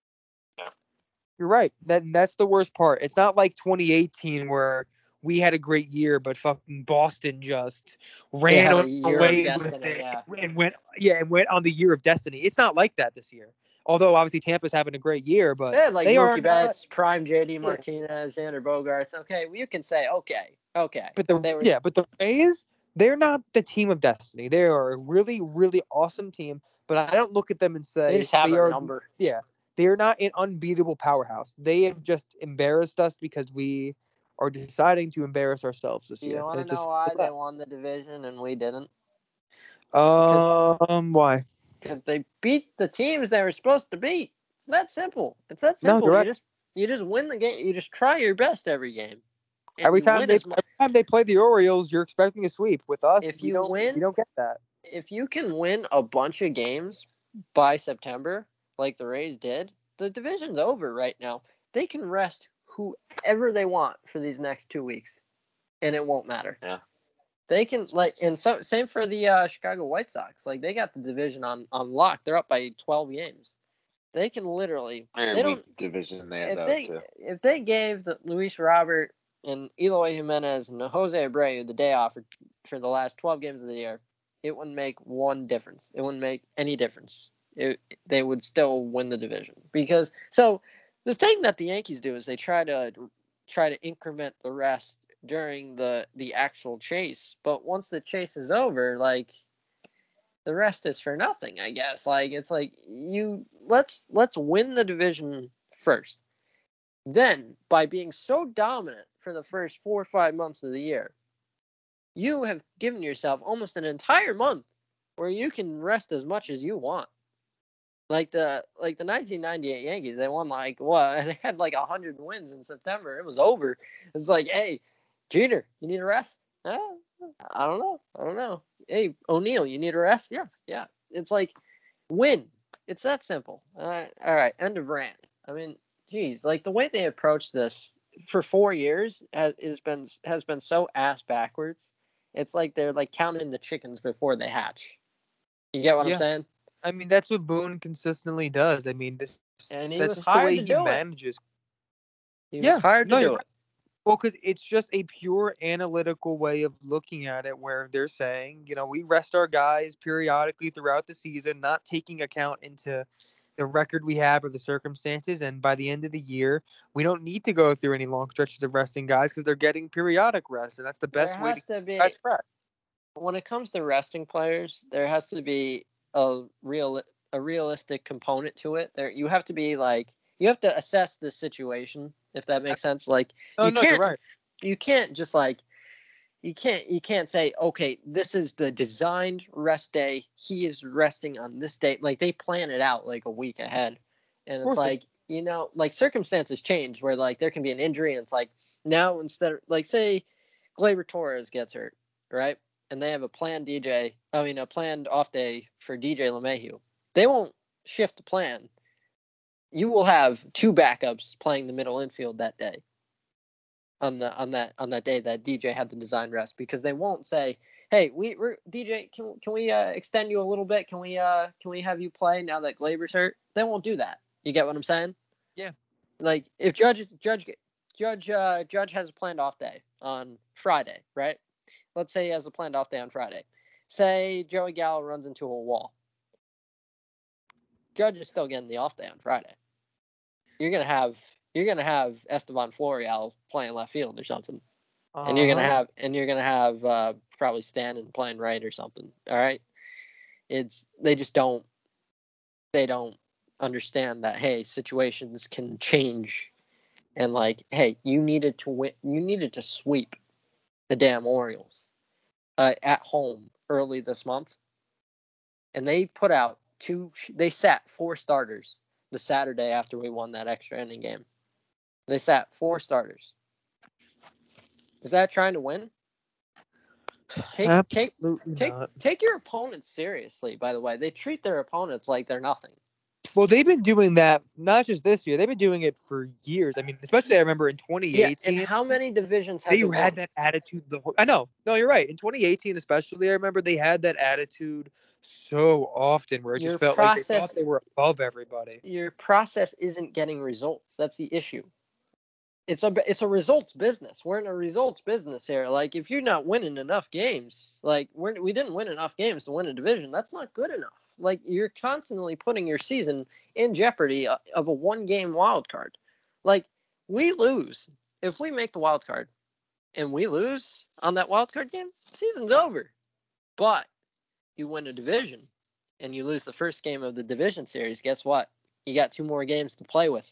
Speaker 6: You're right. That that's the worst part. It's not like twenty eighteen where we had a great year, but fucking Boston just ran
Speaker 7: had a
Speaker 6: on
Speaker 7: year of
Speaker 6: away
Speaker 7: destiny,
Speaker 6: with it
Speaker 7: yeah.
Speaker 6: and went yeah and went on the year of destiny. It's not like that this year. Although obviously Tampa's having a great year, but
Speaker 7: They had like
Speaker 6: they
Speaker 7: Mookie
Speaker 6: are not,
Speaker 7: Betts, prime J D Martinez, Xander Bogaerts. Okay, well, you can say okay, okay.
Speaker 6: But the
Speaker 7: They were,
Speaker 6: yeah, but the Rays, they're not the team of destiny. They are a really really awesome team, but I don't look at them and say
Speaker 7: they just have
Speaker 6: they
Speaker 7: a
Speaker 6: are
Speaker 7: number.
Speaker 6: yeah. They're not an unbeatable powerhouse. They have just embarrassed us because we are deciding to embarrass ourselves this
Speaker 7: You
Speaker 6: year.
Speaker 7: want
Speaker 6: And
Speaker 7: to
Speaker 6: it's
Speaker 7: know why they won the division and we didn't?
Speaker 6: just, um, why?
Speaker 7: Because they beat the teams they were supposed to beat. It's that simple. It's that
Speaker 6: No,
Speaker 7: simple.
Speaker 6: you're
Speaker 7: you
Speaker 6: right.
Speaker 7: just you just win the game. You just try your best every game. And
Speaker 6: Every
Speaker 7: you
Speaker 6: time
Speaker 7: win
Speaker 6: they
Speaker 7: as mu-
Speaker 6: every time they play the Orioles, you're expecting a sweep. With us,
Speaker 7: If
Speaker 6: we
Speaker 7: you
Speaker 6: don't
Speaker 7: win-
Speaker 6: we don't get that.
Speaker 7: if you can win a bunch of games by September, like the Rays did, the division's over right now. They can rest whoever they want for these next two weeks, and it won't matter.
Speaker 9: Yeah.
Speaker 7: They can like, and so same for the uh, Chicago White Sox. Like they got the division on on lock. They're up by twelve games. They can literally.
Speaker 9: Very
Speaker 7: They don't.
Speaker 9: weak division there,
Speaker 7: If
Speaker 9: though,
Speaker 7: they
Speaker 9: too.
Speaker 7: if they gave the Luis Robert and Eloy Jimenez and Jose Abreu the day off for, for the last twelve games of the year, it wouldn't make one difference. It wouldn't make any difference. It, they would still win the division because so the thing that the Yankees do is they try to try to increment the rest during the the actual chase, but once the chase is over, like the rest is for nothing, I guess. Like it's like you let's let's win the division first. Then, by being so dominant for the first four or five months of the year, you have given yourself almost an entire month where you can rest as much as you want. Like the like the nineteen ninety-eight Yankees, they won like what? And they had like one hundred wins in September. It was over. It's like, hey, Jeter, you need a rest? Uh, I don't know. I don't know. Hey, O'Neal, you need a rest? Yeah, yeah. It's like win. It's that simple. Uh, all right, end of rant. I mean, geez, like the way they approach this for four years has, has been has been so ass backwards. It's like they're like counting the chickens before they hatch. You get what
Speaker 6: Yeah.
Speaker 7: I'm saying?
Speaker 6: I mean, that's what Boone consistently does. I mean, this,
Speaker 7: And he
Speaker 6: that's
Speaker 7: was
Speaker 6: just the
Speaker 7: hired
Speaker 6: way
Speaker 7: to
Speaker 6: he
Speaker 7: do it.
Speaker 6: manages.
Speaker 7: He
Speaker 6: Yeah,
Speaker 7: was hired to
Speaker 6: no,
Speaker 7: do
Speaker 6: you're
Speaker 7: it.
Speaker 6: right. Well, because it's just a pure analytical way of looking at it where they're saying, you know, we rest our guys periodically throughout the season, not taking account into the record we have or the circumstances. And by the end of the year, we don't need to go through any long stretches of resting guys because they're getting periodic rest. And that's the best
Speaker 7: There
Speaker 6: way
Speaker 7: has
Speaker 6: to
Speaker 7: to be,
Speaker 6: guys fresh.
Speaker 7: when it comes to resting players, there has to be a real a realistic component to it. There, you have to be like you have to assess the situation, if that makes sense. Like
Speaker 6: No,
Speaker 7: you
Speaker 6: no,
Speaker 7: can't
Speaker 6: you're right.
Speaker 7: you can't just like you can't you can't say, okay, this is the designed rest day. He is resting on this day. Like they plan it out like a week ahead, and it's
Speaker 6: course they
Speaker 7: like you know, like circumstances change where like there can be an injury, and it's like now instead of like say Gleyber Torres gets hurt, right? And they have a planned D J, I mean, a planned off day for D J LeMahieu. They won't shift the plan. You will have two backups playing the middle infield that day. On the on that on that day that D J had the design rest, because they won't say, hey, we we're, D J, can can we uh, extend you a little bit? Can we uh can we have you play now that Gleyber's hurt? They won't do that. You get what I'm saying?
Speaker 6: Yeah.
Speaker 7: Like if Judge Judge Judge uh, Judge has a planned off day on Friday, right? Let's say he has a planned off day on Friday. Say Joey Gallo runs into a wall. Judge is still getting the off day on Friday. You're gonna have you're gonna have Esteban Florial playing left field or something,
Speaker 6: uh-huh.
Speaker 7: and you're gonna have and you're gonna have uh, probably Stanton playing right or something. All right, it's they just don't they don't understand that hey, situations can change and like, hey, you needed to win, you needed to sweep the damn Orioles uh, at home early this month, and they put out two. They sat four starters the Saturday after we won that extra inning game. They sat four starters. Is that trying to win? Take take take
Speaker 6: not.
Speaker 7: take your opponents seriously. By the way, they treat their opponents like they're nothing.
Speaker 6: Well, they've been doing that not just this year. They've been doing it for years. I mean, especially I remember in twenty eighteen.
Speaker 7: Yeah, and how many divisions have
Speaker 6: they
Speaker 7: they
Speaker 6: had
Speaker 7: won?
Speaker 6: that attitude the whole. I know. No, you're right. In twenty eighteen, especially, I remember they had that attitude so often where it
Speaker 7: Your
Speaker 6: just felt
Speaker 7: process,
Speaker 6: like they thought they were above everybody.
Speaker 7: Your process isn't getting results. That's the issue. It's a it's a results business. We're in a results business here. Like, if you're not winning enough games, like we're we didn't win enough games to win a division, that's not good enough. Like, you're constantly putting your season in jeopardy of a one-game wild card. Like, we lose. If we make the wild card and we lose on that wild card game, season's over. But you win a division and you lose the first game of the division series, guess what? You got two more games to play with.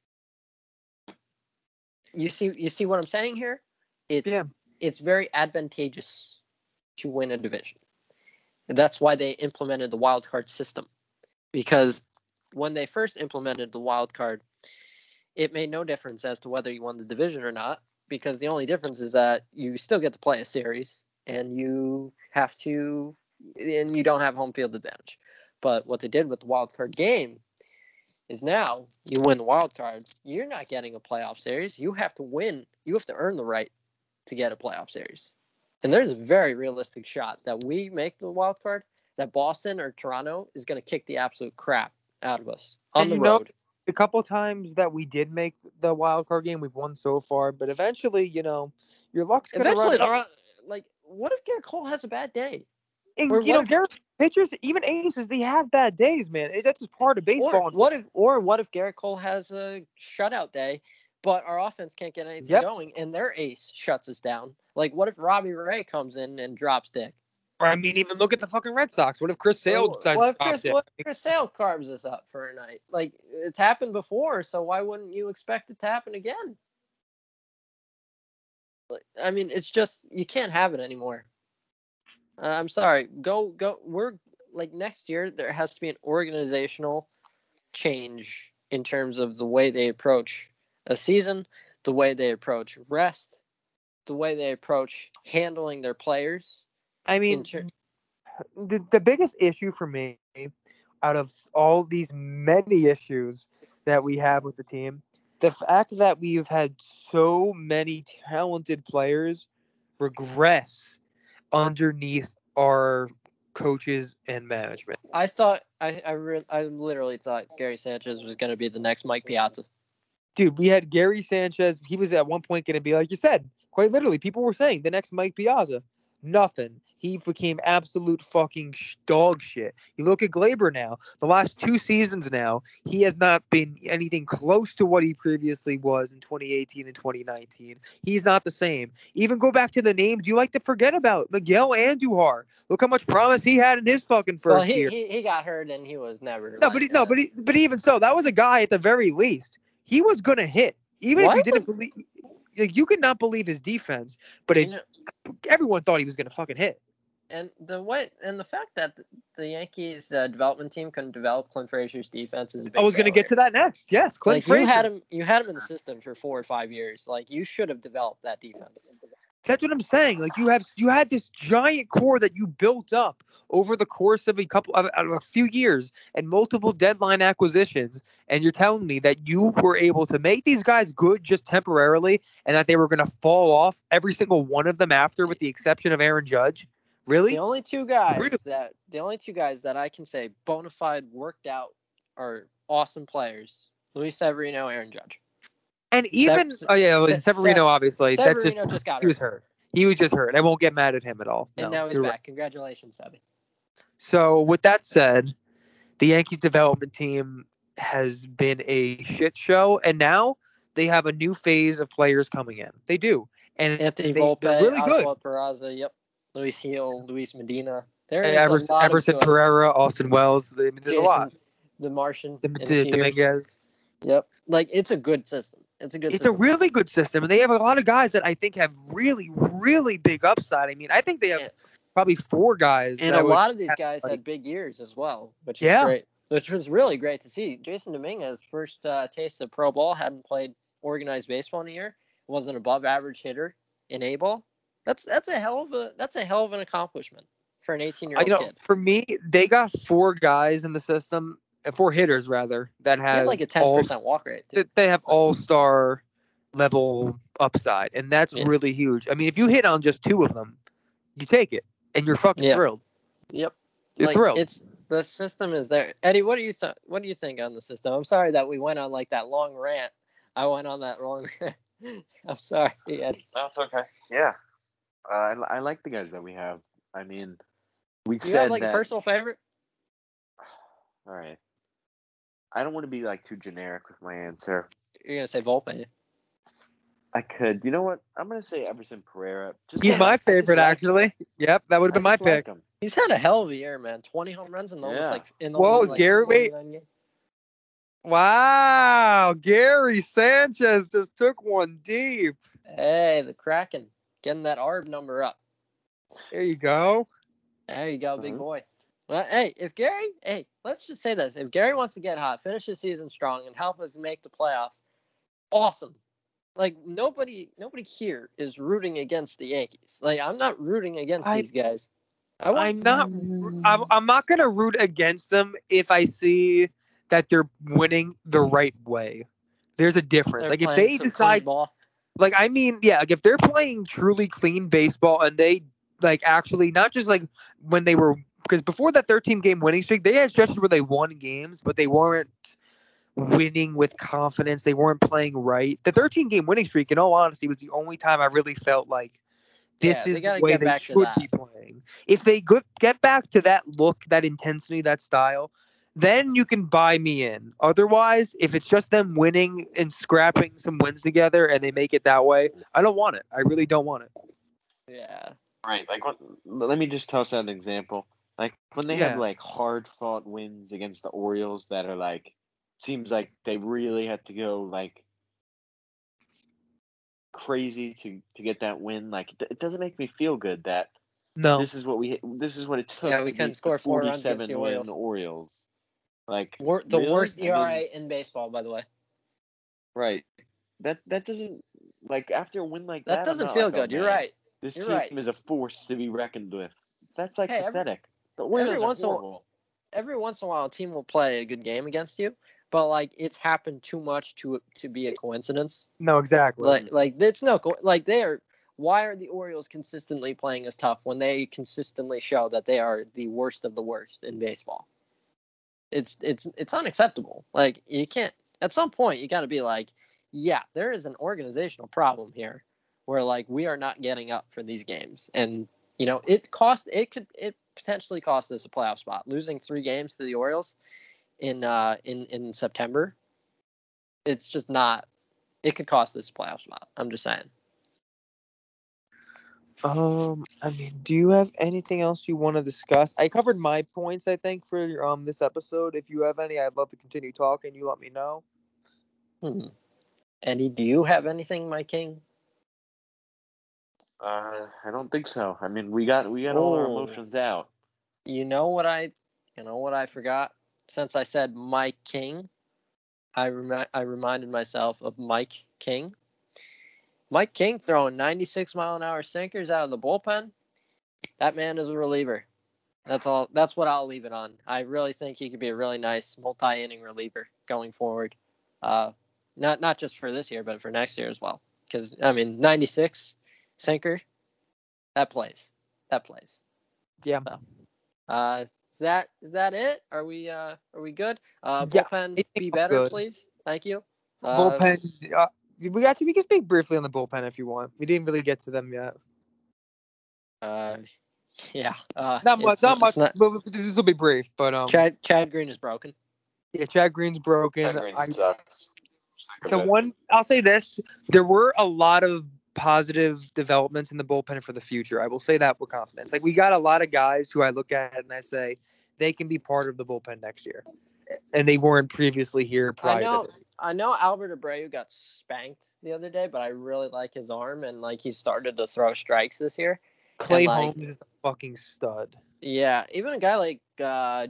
Speaker 7: You see you see what I'm saying here? It's
Speaker 6: Yeah.
Speaker 7: It's very advantageous to win a division. That's why they implemented the wild card system. Because when they first implemented the wild card, it made no difference as to whether you won the division or not, because the only difference is that you still get to play a series and you have to and you don't have home field advantage. But what they did with the wild card game is now you win the wild card, you're not getting a playoff series. You have to win. You have to earn the right to get a playoff series. And there's a very realistic shot that we make the wild card, that Boston or Toronto is going to kick the absolute crap out of us on
Speaker 6: And
Speaker 7: the
Speaker 6: you know,
Speaker 7: road.
Speaker 6: a couple times that we did make the wild card game, we've won so far, but eventually, you know, your luck's gonna
Speaker 7: Eventually,
Speaker 6: run out.
Speaker 7: around- like, what if Garrett Cole has a bad day?
Speaker 6: And,
Speaker 7: Or
Speaker 6: you know,
Speaker 7: what if-
Speaker 6: Garrett, pitchers, even aces, they have bad days, man. It, that's just part of baseball.
Speaker 7: Or what if, or what if Garrett Cole has a shutout day, but our offense can't get anything
Speaker 6: Yep.
Speaker 7: going, and their ace shuts us down? Like, what if Robbie Ray comes in and drops dick?
Speaker 6: Or, I mean, even look at the fucking Red Sox. What if Chris Sale
Speaker 7: Or
Speaker 6: decides
Speaker 7: what
Speaker 6: to
Speaker 7: if
Speaker 6: drop
Speaker 7: Chris,
Speaker 6: it?
Speaker 7: what if Chris Sale carves us up for a night? Like, it's happened before, so why wouldn't you expect it to happen again? Like, I mean, it's just, you can't have it anymore. Uh, I'm sorry. Go, go. We're, like, next year, there has to be an organizational change in terms of the way they approach a season, the way they approach rest, the way they approach handling their players.
Speaker 6: I mean,
Speaker 7: Inter-
Speaker 6: the, the biggest issue for me out of all these many issues that we have with the team, the fact that we've had so many talented players regress underneath our coaches and management.
Speaker 7: I thought I I, re- I literally thought Gary Sanchez was going to be the next Mike Piazza.
Speaker 6: Dude, we had Gary Sanchez. He was at one point going to be, like you said, quite literally, people were saying the next Mike Piazza. Nothing. He became absolute fucking sh- dog shit. You look at Glaber now. The last two seasons now, he has not been anything close to what he previously was in twenty eighteen and twenty nineteen. He's not the same. Even go back to the names you like to forget about. Miguel Andujar. Look how much promise he had in his fucking first
Speaker 7: well, he,
Speaker 6: year.
Speaker 7: he he got hurt and he was never.
Speaker 6: No,
Speaker 7: like,
Speaker 6: but he, no,
Speaker 7: uh,
Speaker 6: but he, but even so, that was a guy at the very least. He was gonna hit, even
Speaker 7: What?
Speaker 6: if you didn't believe. Like, you could not believe his defense, but it,
Speaker 7: you know,
Speaker 6: everyone thought he was gonna fucking hit.
Speaker 7: and the way and the fact that the Yankees uh, development team couldn't develop Clint Frazier's defense is a big
Speaker 6: I was gonna get to that next. Yes, Clint
Speaker 7: Like,
Speaker 6: Frazier.
Speaker 7: you had him, you had him in the system for four or five years. Like, you should have developed that defense.
Speaker 6: That's what I'm saying. Like, you have you had this giant core that you built up over the course of a couple of, of a few years and multiple deadline acquisitions, and you're telling me that you were able to make these guys good just temporarily, and that they were going to fall off every single one of them after, with the exception of Aaron Judge. Really?
Speaker 7: The only two guys
Speaker 6: Really?
Speaker 7: that the only two guys that I can say bona fide worked out are awesome players: Luis Severino, Aaron Judge.
Speaker 6: And even
Speaker 7: Se-
Speaker 6: oh yeah, well,
Speaker 7: Se-
Speaker 6: Severino obviously. That's
Speaker 7: Severino
Speaker 6: just,
Speaker 7: just got
Speaker 6: he was
Speaker 7: hurt.
Speaker 6: hurt. He was just hurt. I won't get mad at him at all.
Speaker 7: And
Speaker 6: No,
Speaker 7: now he's
Speaker 6: you're
Speaker 7: back.
Speaker 6: right.
Speaker 7: Congratulations, Sebby.
Speaker 6: So with that said, the Yankees development team has been a shit show, and now they have a new phase of players coming in. They do, and
Speaker 7: Anthony
Speaker 6: they,
Speaker 7: Volpe,
Speaker 6: they're really good.
Speaker 7: Oswald Peraza, yep. Luis Hill, Luis Medina. There
Speaker 6: And
Speaker 7: is
Speaker 6: Everson,
Speaker 7: a lot
Speaker 6: Everson
Speaker 7: of good.
Speaker 6: Pereira, Austin Wells. I mean, there's
Speaker 7: Jason,
Speaker 6: a lot.
Speaker 7: The Martian.
Speaker 6: The,
Speaker 7: in a
Speaker 6: the,
Speaker 7: few years.
Speaker 6: Dominguez.
Speaker 7: Yep. Like, it's a good system. It's a good.
Speaker 6: It's
Speaker 7: system.
Speaker 6: a really good system, and they have a lot of guys that I think have really, really big upside. I mean, I think they have
Speaker 7: Yeah.
Speaker 6: probably four guys.
Speaker 7: And
Speaker 6: that
Speaker 7: a
Speaker 6: would
Speaker 7: lot of these
Speaker 6: have,
Speaker 7: guys
Speaker 6: like-
Speaker 7: had big years as well, which is
Speaker 6: Yeah.
Speaker 7: great. Which was really great to see. Jason Dominguez, first uh, taste of pro ball, hadn't played organized baseball in a year, was an above average hitter in A ball. That's that's a hell of a that's a hell of an accomplishment for an eighteen year
Speaker 6: I
Speaker 7: old
Speaker 6: know.
Speaker 7: kid.
Speaker 6: For me, they got four guys in the system, uh, four hitters rather, that
Speaker 7: He
Speaker 6: have
Speaker 7: had like a ten
Speaker 6: all
Speaker 7: percent walk rate. Too.
Speaker 6: that they have all star level upside, and that's
Speaker 7: Yeah.
Speaker 6: really huge. I mean, if you hit on just two of them, you take it, and you're fucking
Speaker 7: Yeah.
Speaker 6: thrilled.
Speaker 7: Yep.
Speaker 6: You're
Speaker 7: like,
Speaker 6: thrilled.
Speaker 7: It's the system is there. Eddie, what do you th- what do you think on the system? I'm sorry that we went on like that long rant. I went on that long rant. I'm sorry, Eddie.
Speaker 9: That's okay. Yeah. Uh, I, I like the guys that we have. I mean, we
Speaker 7: Do you
Speaker 9: said
Speaker 7: have like
Speaker 9: that.
Speaker 7: a personal favorite?
Speaker 9: All right. I don't want to be like too generic with my answer.
Speaker 7: You're gonna say Volpe.
Speaker 9: I could. You know what? I'm gonna say Everson Pereira. Just
Speaker 6: He's
Speaker 9: like-
Speaker 6: my
Speaker 9: I just
Speaker 6: favorite,
Speaker 9: like
Speaker 6: actually.
Speaker 9: him.
Speaker 6: Yep, that would have
Speaker 9: I
Speaker 6: been my
Speaker 9: just like
Speaker 6: pick.
Speaker 9: him.
Speaker 7: He's had a hell of a year, man. twenty home runs in almost
Speaker 9: Yeah.
Speaker 7: like in
Speaker 6: Whoa,
Speaker 7: almost
Speaker 6: is
Speaker 7: like
Speaker 6: Gary- wait.
Speaker 7: forty-nine games.
Speaker 6: Wow, Gary Sanchez just took one deep.
Speaker 7: Hey, the Kraken getting that A R B number up.
Speaker 6: There you go.
Speaker 7: There you go, big
Speaker 9: Mhm.
Speaker 7: boy. Well, hey, if Gary, hey, let's just say this: if Gary wants to get hot, finish the season strong, and help us make the playoffs, awesome. Like nobody, nobody here is rooting against the Yankees. Like I'm not rooting against
Speaker 6: I-
Speaker 7: these guys. I want,
Speaker 6: I'm not. I'm, I'm not gonna root against them if I see that they're winning the right way. There's a difference.
Speaker 7: they're
Speaker 6: Like if
Speaker 7: playing
Speaker 6: they
Speaker 7: some
Speaker 6: decide,
Speaker 7: clean ball.
Speaker 6: like I mean, yeah, like if they're playing truly clean baseball and they like actually not just like when they were, because before that thirteen game winning streak, they had stretches where they won games, but they weren't winning with confidence. They weren't playing right. The thirteen game winning streak, in all honesty, was the only time I really felt like this
Speaker 7: Yeah, they
Speaker 6: is the
Speaker 7: gotta
Speaker 6: way
Speaker 7: get
Speaker 6: they
Speaker 7: back to
Speaker 6: should
Speaker 7: that.
Speaker 6: be playing. If they go- get back to that look, that intensity, that style, then you can buy me in. Otherwise, if it's just them winning and scrapping some wins together and they make it that way, I don't want it. I really don't want it.
Speaker 7: Yeah.
Speaker 9: Right. Like, what, let me just toss out an example. Like when they
Speaker 6: Yeah.
Speaker 9: have like hard fought wins against the Orioles that are like, seems like they really had to go like crazy to to get that win. Like it, it doesn't make me feel good that
Speaker 6: No.
Speaker 9: this is what we this is what it took
Speaker 7: Yeah, we
Speaker 9: to
Speaker 7: couldn't
Speaker 9: beat
Speaker 7: score
Speaker 9: the
Speaker 7: four runs against
Speaker 9: forty-seven
Speaker 7: the
Speaker 9: win
Speaker 7: Orioles.
Speaker 9: Orioles. Like
Speaker 7: Wor- the
Speaker 9: really?
Speaker 7: worst
Speaker 9: I
Speaker 7: E R A
Speaker 9: mean,
Speaker 7: in baseball, by the way.
Speaker 9: right. That that doesn't like after a win like that.
Speaker 7: That
Speaker 9: I'm
Speaker 7: doesn't
Speaker 9: not
Speaker 7: feel
Speaker 9: like, oh,
Speaker 7: good. You're
Speaker 9: man,
Speaker 7: right.
Speaker 9: This
Speaker 7: You're
Speaker 9: team
Speaker 7: right.
Speaker 9: is a force to be reckoned with. That's like
Speaker 7: Hey, every-
Speaker 9: pathetic. The Orioles
Speaker 7: every
Speaker 9: are
Speaker 7: once in a-
Speaker 9: horrible.
Speaker 7: Every once in a while, a team will play a good game against you, but like it's happened too much to to be a coincidence.
Speaker 6: No, exactly.
Speaker 7: Like like it's no co- like they are. Why are the Orioles consistently playing as tough when they consistently show that they are the worst of the worst in baseball? It's it's it's unacceptable. Like you can't. At some point, you got to be like, yeah, there is an organizational problem here, where like we are not getting up for these games, and you know it cost it could it potentially cost us a playoff spot. Losing three games to the Orioles in uh in in September, it's just not. It could cost us a playoff spot. I'm just saying.
Speaker 6: Um, I mean, do you have anything else you want to discuss? I covered my points, I think, for um this episode. If you have any, I'd love to continue talking. You let me know.
Speaker 7: Hmm. Eddie, do you have anything, my king?
Speaker 9: Uh, I don't think so. I mean, we got we got all our
Speaker 7: Oh.
Speaker 9: emotions out.
Speaker 7: You know what I, you know what I forgot? Since I said Mike King, I remi- I reminded myself of Mike King. Mike King throwing ninety-six mile an hour sinkers out of the bullpen. That man is a reliever. That's all. That's what I'll leave it on. I really think he could be a really nice multi-inning reliever going forward. Uh, not not just for this year, but for next year as well. Because I mean, ninety-six sinker, that plays. That plays.
Speaker 6: Yeah.
Speaker 7: So, uh, is that is that it? Are we uh are we good? Uh,
Speaker 6: Yeah,
Speaker 7: bullpen,
Speaker 6: I think
Speaker 7: be
Speaker 6: we're
Speaker 7: better,
Speaker 6: good.
Speaker 7: please. Thank you. Uh,
Speaker 6: Bullpen. Uh, we got to. We can speak briefly on the bullpen if you want. We didn't really get to them yet.
Speaker 7: Uh, yeah. Uh,
Speaker 6: Not much.
Speaker 7: it's
Speaker 6: Not much.
Speaker 7: it's not-
Speaker 6: But this will be brief. But um,
Speaker 7: Chad Chad Green is broken.
Speaker 6: yeah, Chad Green's broken. I,
Speaker 9: sucks.
Speaker 6: the one I'll say this: there were a lot of positive developments in the bullpen for the future. I will say that with confidence. Like we got a lot of guys who I look at and I say they can be part of the bullpen next year. and they weren't previously here prior
Speaker 7: I know,
Speaker 6: to this.
Speaker 7: I know Albert Abreu got spanked the other day, but I really like his arm, and like he started to throw strikes this year.
Speaker 6: Clay
Speaker 7: and, like,
Speaker 6: Holmes is a fucking stud.
Speaker 7: Yeah, even a guy like uh,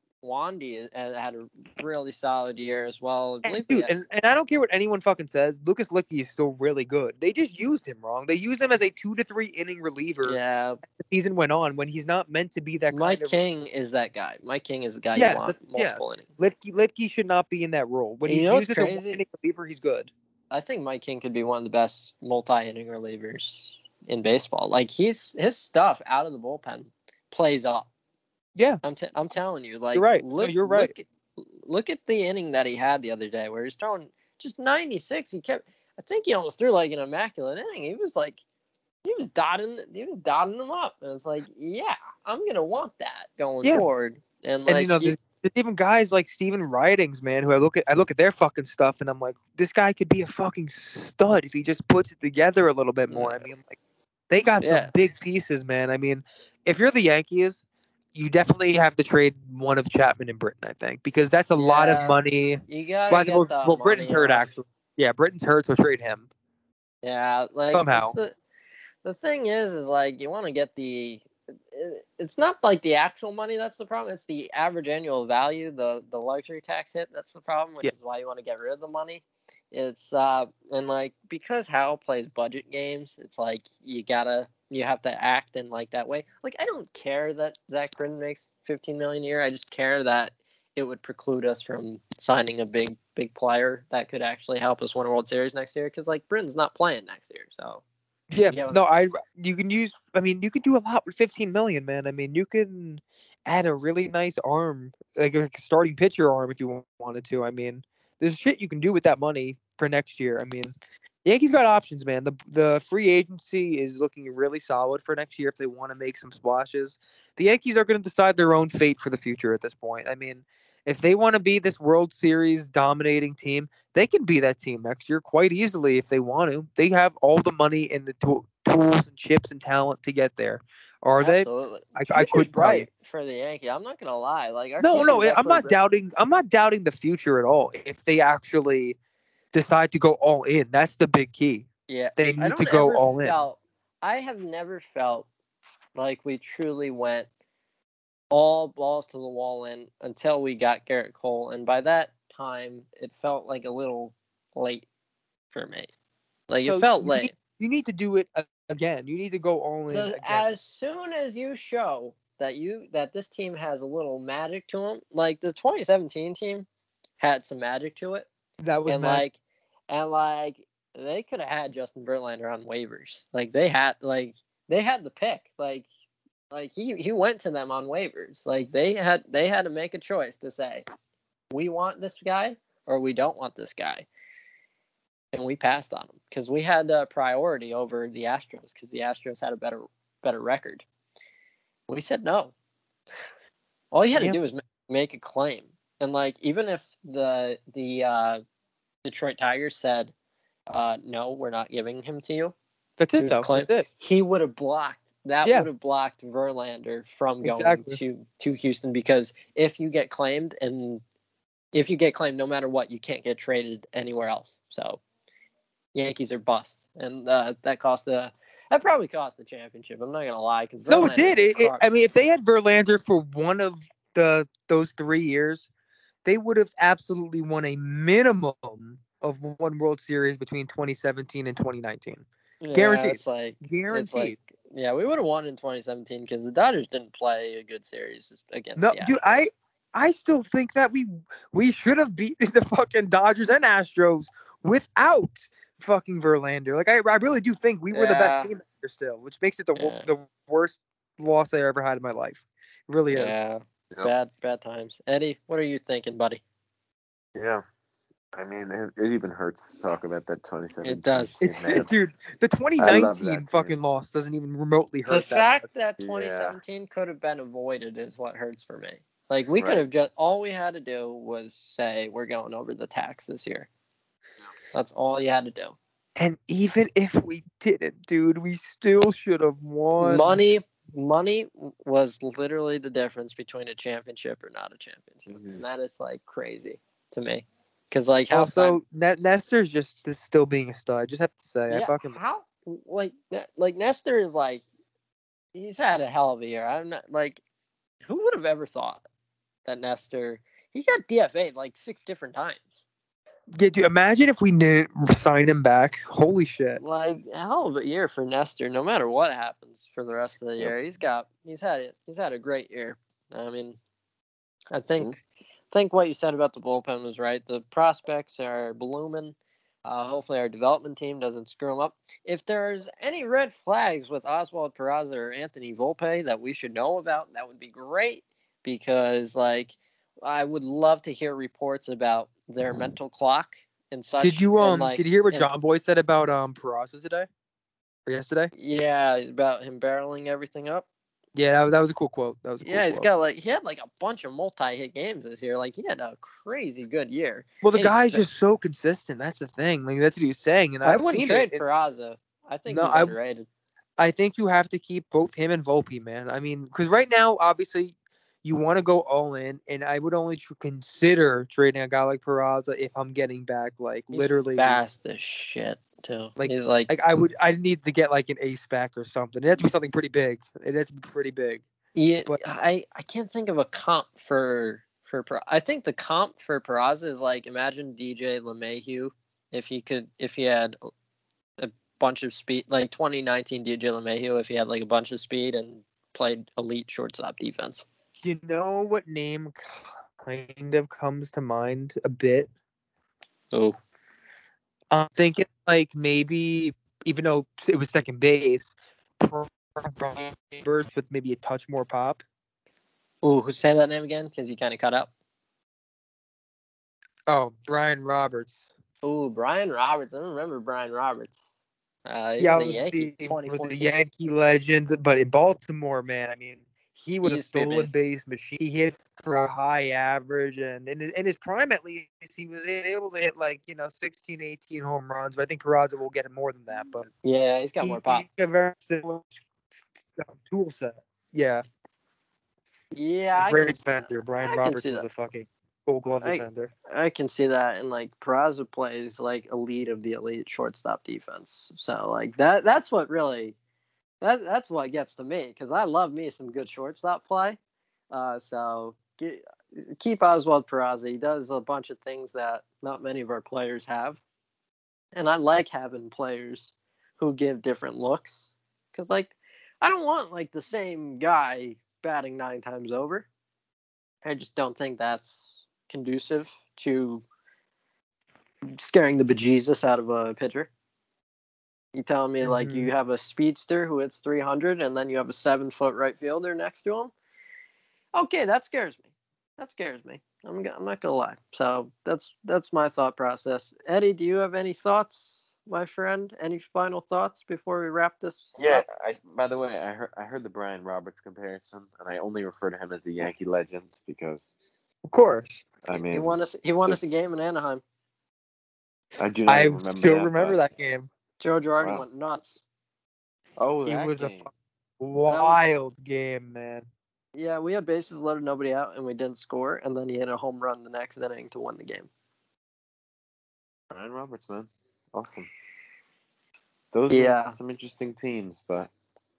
Speaker 7: Wandy had a really solid year as well. I
Speaker 6: And,
Speaker 7: believe
Speaker 6: dude, and, and I don't care what anyone fucking says. Lucas Licky is still really good. They just used him wrong. They used him as a two to three inning reliever.
Speaker 7: Yeah,
Speaker 6: as the season went on when he's not meant to be that
Speaker 7: Mike
Speaker 6: kind of.
Speaker 7: King is that guy. Mike King is the guy
Speaker 6: Yes,
Speaker 7: you want
Speaker 6: that- yes.
Speaker 7: multiple innings.
Speaker 6: Licky, Licky should not be in that role. When
Speaker 7: You
Speaker 6: he's
Speaker 7: know
Speaker 6: used
Speaker 7: what's
Speaker 6: as a one
Speaker 7: crazy?
Speaker 6: inning reliever, he's good.
Speaker 7: I think Mike King could be one of the best multi-inning relievers in baseball. Like he's his stuff out of the bullpen plays up.
Speaker 6: Yeah,
Speaker 7: I'm t- I'm telling you, like
Speaker 6: You're right. No,
Speaker 7: Look,
Speaker 6: you're right.
Speaker 7: Look at, look at the inning that he had the other day, where he's throwing just ninety-six. He kept. I think he almost threw like an immaculate inning. He was like, he was dotting, he was dotting them up, and it's like, yeah, I'm gonna want that going
Speaker 6: Yeah.
Speaker 7: forward. And like,
Speaker 6: and you know,
Speaker 7: you-
Speaker 6: there's, there's even guys like Steven Ridings, man, who I look at, I look at their fucking stuff, and I'm like, this guy could be a fucking stud if he just puts it together a little bit more. I mean, like, they got
Speaker 7: Yeah.
Speaker 6: some big pieces, man. I mean, if you're the Yankees, you definitely have to trade one of Chapman and Britton, I think, because that's a lot
Speaker 7: Yeah.
Speaker 6: of money.
Speaker 7: you gotta
Speaker 6: Well,
Speaker 7: get
Speaker 6: well,
Speaker 7: the
Speaker 6: well,
Speaker 7: money
Speaker 6: Britton's hurt,
Speaker 7: off.
Speaker 6: actually. Yeah, Britton's hurt, so trade him.
Speaker 7: Yeah, like
Speaker 6: Somehow.
Speaker 7: that's The, the thing is, is like you want to get the. It, it's not like the actual money that's the problem. It's the average annual value, the the luxury tax hit. That's the problem, which
Speaker 6: Yeah.
Speaker 7: is why you want to get rid of the money. It's uh and like because Hal plays budget games, it's like you gotta you have to act in like that way. Like I don't care that Zach Britton makes fifteen million a year. I just care that it would preclude us from signing a big big player that could actually help us win a World Series next year. Because like Britton's not playing next year, so
Speaker 6: Yeah,
Speaker 7: Yeah.
Speaker 6: no, I you can use. I mean, you can do a lot with fifteen million, man. I mean, you can add a really nice arm, like a starting pitcher arm, if you wanted to. I mean, there's shit you can do with that money for next year. I mean, the Yankees got options, man. The the free agency is looking really solid for next year if they want to make some splashes. The Yankees are going to decide their own fate for the future at this point. I mean, if they want to be this World Series dominating team, they can be that team next year quite easily if they want to. They have all the money and the tool, tools and chips and talent to get there. Are
Speaker 7: absolutely.
Speaker 6: I- I
Speaker 7: Future's
Speaker 6: couldn't tell you.
Speaker 7: bright for the Yankee. I'm not gonna lie. Like our
Speaker 6: they? No,
Speaker 7: future's
Speaker 6: no, I'm
Speaker 7: absolutely
Speaker 6: not
Speaker 7: bright.
Speaker 6: doubting. I'm not doubting the future at all. If they actually decide to go all in, that's the big key.
Speaker 7: Yeah,
Speaker 6: They
Speaker 7: I
Speaker 6: need
Speaker 7: don't
Speaker 6: to go
Speaker 7: ever
Speaker 6: all in.
Speaker 7: felt, I have never felt like we truly went all balls to the wall in until we got Garrett Cole, and by that time, it felt like a little late for me. Like
Speaker 6: So
Speaker 7: it felt
Speaker 6: you
Speaker 7: late.
Speaker 6: Need, you need to do it a- again. You need to go all in
Speaker 7: The-
Speaker 6: again.
Speaker 7: as soon as you show that you that this team has a little magic to them, like the twenty seventeen team had some magic to it.
Speaker 6: That was
Speaker 7: and
Speaker 6: magic.
Speaker 7: like and like they could have had Justin Verlander on waivers. Like they had like they had the pick. Like like he he went to them on waivers. Like they had they had to make a choice to say we want this guy or we don't want this guy. And we passed on him because we had a priority over the Astros because the Astros had a better better record. We said no. All you had
Speaker 6: Yeah.
Speaker 7: to do was ma- make a claim. And like even if the the uh, Detroit Tigers said uh, no, we're not giving him to you,
Speaker 6: That's
Speaker 7: to
Speaker 6: it, though.
Speaker 7: claim-
Speaker 6: That's it.
Speaker 7: he would have blocked that
Speaker 6: Yeah.
Speaker 7: would have blocked Verlander from going
Speaker 6: Exactly.
Speaker 7: to to Houston because if you get claimed and if you get claimed no matter what, you can't get traded anywhere else. So Yankees are bust, and uh, that cost the that probably cost the championship. I'm not gonna lie, because
Speaker 6: No, it did. It, it, I mean, if they had Verlander for one of the those three years, they would have absolutely won a minimum of one World Series between twenty seventeen and twenty nineteen. guaranteed.
Speaker 7: It's like
Speaker 6: Guaranteed.
Speaker 7: It's like, yeah, we would have won in twenty seventeen because the Dodgers didn't play a good series against.
Speaker 6: No,
Speaker 7: the
Speaker 6: dude,
Speaker 7: Astros.
Speaker 6: I I still think that we we should have beaten the fucking Dodgers and Astros without fucking Verlander. Like I, I really do think we were the best
Speaker 7: Yeah.
Speaker 6: team there still, which makes it the wo-
Speaker 7: Yeah.
Speaker 6: the worst loss I ever had in my life. It really is.
Speaker 7: Yeah,
Speaker 8: Yep.
Speaker 7: bad bad times. Eddie, what are you thinking, buddy?
Speaker 8: Yeah. I mean, it, it even hurts to talk about that twenty seventeen.
Speaker 7: It does.
Speaker 8: team,
Speaker 6: It's,
Speaker 8: man.
Speaker 6: dude, the twenty
Speaker 8: I love
Speaker 6: nineteen
Speaker 8: that
Speaker 6: fucking
Speaker 8: team.
Speaker 6: loss doesn't even remotely hurt
Speaker 7: The
Speaker 6: that
Speaker 7: fact
Speaker 6: much.
Speaker 7: that
Speaker 8: Yeah.
Speaker 7: twenty seventeen could have been avoided is what hurts for me. Like we could
Speaker 8: Right.
Speaker 7: have just all we had to do was say we're going over the tax this year. That's all you had to do.
Speaker 6: And even if we didn't, dude, we still should have won.
Speaker 7: Money money was literally the difference between a championship or not a championship,
Speaker 9: Mhm.
Speaker 7: and that is like crazy to me. Because like how
Speaker 6: Also, ne- Nestor's just still being a stud. I just have to say, I
Speaker 7: yeah,
Speaker 6: fucking
Speaker 7: how like Ne- like Nestor is like he's had a hell of a year. I'm not like who would have ever thought that Nestor he got D F A'd like six different times.
Speaker 6: yeah, dude, imagine if we didn't sign him back. Holy shit.
Speaker 7: Like a hell of a year for Nestor. No matter what happens for the rest of the year, he's got he's had it. He's had a great year. I mean, I think
Speaker 9: Mm-hmm.
Speaker 7: think what you said about the bullpen was right. The prospects are blooming. Uh, hopefully our development team doesn't screw them up. If there's any red flags with Oswald Peraza or Anthony Volpe that we should know about, that would be great because like I would love to hear reports about their mental clock and such.
Speaker 6: Did you um
Speaker 7: and, like,
Speaker 6: did you hear what
Speaker 7: and-
Speaker 6: John Boy said about um Peraza today? Or yesterday?
Speaker 7: Yeah, about him barreling everything up.
Speaker 6: Yeah, that, that was a cool quote. That was a cool
Speaker 7: Yeah, he's
Speaker 6: quote.
Speaker 7: got like he had like a bunch of multi-hit games this year. Like he had a crazy good year.
Speaker 6: Well, the
Speaker 7: And he's
Speaker 6: guy's
Speaker 7: fa-
Speaker 6: just so consistent. That's the thing. Like that's what he was saying, and
Speaker 7: I
Speaker 6: I've
Speaker 7: wouldn't
Speaker 6: seen
Speaker 7: trade
Speaker 6: it.
Speaker 7: Peraza. I think
Speaker 6: No,
Speaker 7: he's
Speaker 6: I-
Speaker 7: underrated.
Speaker 6: I think you have to keep both him and Volpe, man. I mean, because right now, obviously, you want to go all in, and I would only tr- consider trading a guy like Peraza if I'm getting back like
Speaker 7: He's
Speaker 6: literally.
Speaker 7: fast as shit too.
Speaker 6: Like-
Speaker 7: he's like,
Speaker 6: Like I would, I need to get like an ace back or something. It has to be something pretty big. It has to be pretty big.
Speaker 7: yeah,
Speaker 6: but-
Speaker 7: I I can't think of a comp for for Per- I think the comp for Peraza is like imagine D J LeMahieu if he could if he had a bunch of speed like twenty nineteen D J LeMahieu if he had like a bunch of speed and played elite shortstop defense.
Speaker 6: You know what name kind of comes to mind a bit?
Speaker 7: Oh,
Speaker 6: I'm thinking like maybe even though it was second base, Birds with maybe a touch more pop.
Speaker 7: ooh, who say that name again? Because you kind of cut out.
Speaker 6: Oh, Brian Roberts.
Speaker 7: Ooh, Brian Roberts. I remember Brian Roberts. Uh, he
Speaker 6: Yeah,
Speaker 7: was a
Speaker 6: was
Speaker 7: Yankee.
Speaker 6: the,
Speaker 7: twenty
Speaker 6: was a
Speaker 7: fourteen.
Speaker 6: Yankee legend, but in Baltimore, man, I mean, he was
Speaker 7: He
Speaker 6: a
Speaker 7: used to be a
Speaker 6: stolen
Speaker 7: beast.
Speaker 6: base machine. He hit for a high average, and in, in his prime at least, he was able to hit like you know sixteen, eighteen home runs. But I think Peraza will get more than that. But
Speaker 7: Yeah, he's got
Speaker 6: he,
Speaker 7: more pop.
Speaker 6: he a very similar tool set. Yeah,
Speaker 7: Yeah, I
Speaker 6: great
Speaker 7: can,
Speaker 6: defender. Brian
Speaker 7: I can
Speaker 6: Roberts
Speaker 7: see
Speaker 6: was
Speaker 7: that.
Speaker 6: a fucking Gold Glove
Speaker 7: I-
Speaker 6: defender.
Speaker 7: I can see that. And like Peraza plays like elite of the elite shortstop defense. So like that that's what really that that's what gets to me because I love me some good shortstop play. Uh, so get, keep Oswald Peraza. He does a bunch of things that not many of our players have, and I like having players who give different looks because like I don't want like the same guy batting nine times over. I just don't think that's conducive to scaring the bejesus out of a pitcher. You telling me like you have a speedster who hits three hundred and then you have a seven foot right fielder next to him? Okay, that scares me. That scares me. I'm I'm not gonna lie. So that's that's my thought process. Eddie, do you have any thoughts, my friend? Any final thoughts before we wrap this
Speaker 9: Yeah,
Speaker 7: up?
Speaker 9: I, by the way, I heard I heard the Brian Roberts comparison, and I only refer to him as a Yankee legend because
Speaker 6: Of course,
Speaker 9: I mean
Speaker 7: he won us he won us a
Speaker 9: just-
Speaker 7: game in Anaheim.
Speaker 9: I do not
Speaker 6: I
Speaker 9: remember
Speaker 6: still
Speaker 9: that,
Speaker 6: remember
Speaker 9: but-
Speaker 6: that game.
Speaker 7: Joe Girardi
Speaker 9: Wow.
Speaker 7: went nuts.
Speaker 9: Oh,
Speaker 6: He
Speaker 9: that
Speaker 6: was a
Speaker 9: game.
Speaker 6: fu- wild game, man.
Speaker 7: Yeah, we had bases loaded, nobody out, and we didn't score. And then he hit a home run the next inning to win the game.
Speaker 9: Brian Roberts, man, awesome. Those
Speaker 7: Yeah.
Speaker 9: were some interesting teams, but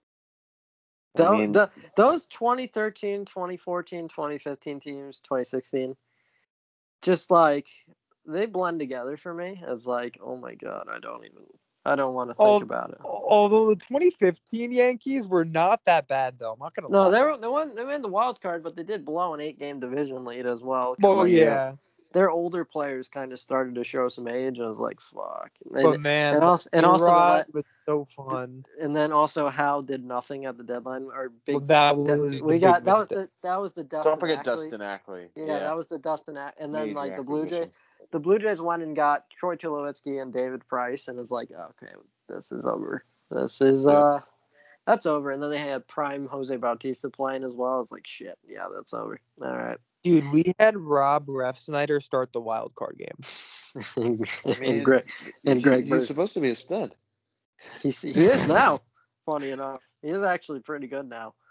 Speaker 7: Tho-
Speaker 9: I mean,
Speaker 7: the, those twenty thirteen, twenty fourteen, twenty fifteen teams, twenty sixteen, just like they blend together for me. It's like, oh my god, I don't even, I don't want to think
Speaker 6: Oh,
Speaker 7: about it.
Speaker 6: Although the twenty fifteen Yankees were not that bad, though. I'm not gonna
Speaker 7: No,
Speaker 6: lie.
Speaker 7: they were they won they won the wild card, but they did blow an eight game division lead as well. 'cause,
Speaker 6: Well,
Speaker 7: like,
Speaker 6: yeah,
Speaker 7: their older players kind of started to show some age, and I was like, fuck. And,
Speaker 6: but man,
Speaker 7: and also and also the
Speaker 6: Gerard
Speaker 7: la-
Speaker 6: was so fun.
Speaker 7: and then also Howe did nothing at the deadline. Our big
Speaker 6: Well, that
Speaker 7: that-
Speaker 6: was
Speaker 7: we
Speaker 6: the
Speaker 7: got
Speaker 6: big
Speaker 7: that was
Speaker 6: mistake.
Speaker 7: the that was the Dustin.
Speaker 9: don't forget
Speaker 7: Ackley.
Speaker 9: Dustin Ackley.
Speaker 7: Yeah, that was the Dustin, A- and then
Speaker 9: Major
Speaker 7: like the Blue Jays,
Speaker 9: acquisition.
Speaker 7: the Blue Jays went and got Troy Tulowitzki and David Price, and it's like, okay, this is over. This is
Speaker 9: Yeah.
Speaker 7: uh, that's over. And then they had prime Jose Bautista playing as well. It's like shit. Yeah, that's over. All right.
Speaker 6: Dude, we had Rob Refsnyder start the wild card game.
Speaker 7: and Greg and
Speaker 9: He-
Speaker 7: Greg
Speaker 9: He's
Speaker 7: Bird.
Speaker 9: supposed to be a stud.
Speaker 7: He's, he is now. Funny enough, he is actually pretty good now.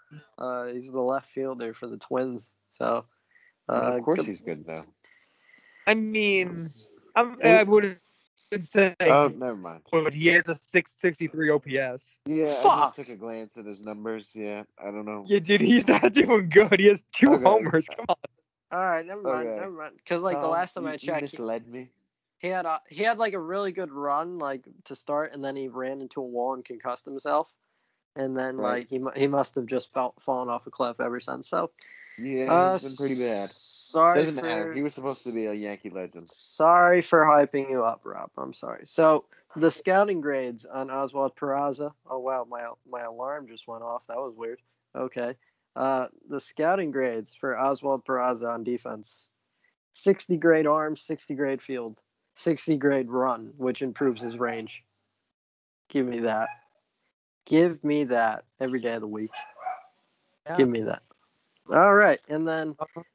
Speaker 7: Uh, he's the left fielder for the Twins. So, uh,
Speaker 9: of course
Speaker 7: good-
Speaker 9: he's good though.
Speaker 6: I mean, I'm, I wouldn't say,
Speaker 9: Oh, never mind.
Speaker 6: but he has a six sixty-three O P S.
Speaker 9: Yeah, I
Speaker 7: Fuck.
Speaker 9: just took a glance at his numbers. Yeah, I don't know.
Speaker 6: Yeah, dude, he's not doing good. He has two
Speaker 9: Okay.
Speaker 6: homers. Come on.
Speaker 7: all right, never mind,
Speaker 9: Okay.
Speaker 7: never mind. Because like the
Speaker 9: Tom,
Speaker 7: last time
Speaker 9: you,
Speaker 7: I
Speaker 9: you
Speaker 7: checked, he,
Speaker 9: misled me.
Speaker 7: he had a he had like a really good run like to start, and then he ran into a wall and concussed himself, and then
Speaker 9: Right.
Speaker 7: like he mu- he must have just fell, fallen off a cliff ever since. So,
Speaker 9: Yeah,
Speaker 7: uh,
Speaker 9: he's been pretty bad.
Speaker 7: Sorry
Speaker 9: Doesn't
Speaker 7: for,
Speaker 9: matter. He was supposed to be a Yankee legend.
Speaker 7: Sorry for hyping you up, Rob. I'm sorry. So the scouting grades on Oswald Peraza. Oh wow, my my alarm just went off. That was weird. Okay. Uh, the scouting grades for Oswald Peraza on defense: sixty grade arm, sixty grade field, sixty grade run, which improves his range. Give me that. Give me that every day of the week.
Speaker 6: Yeah.
Speaker 7: Give me that. All right, and then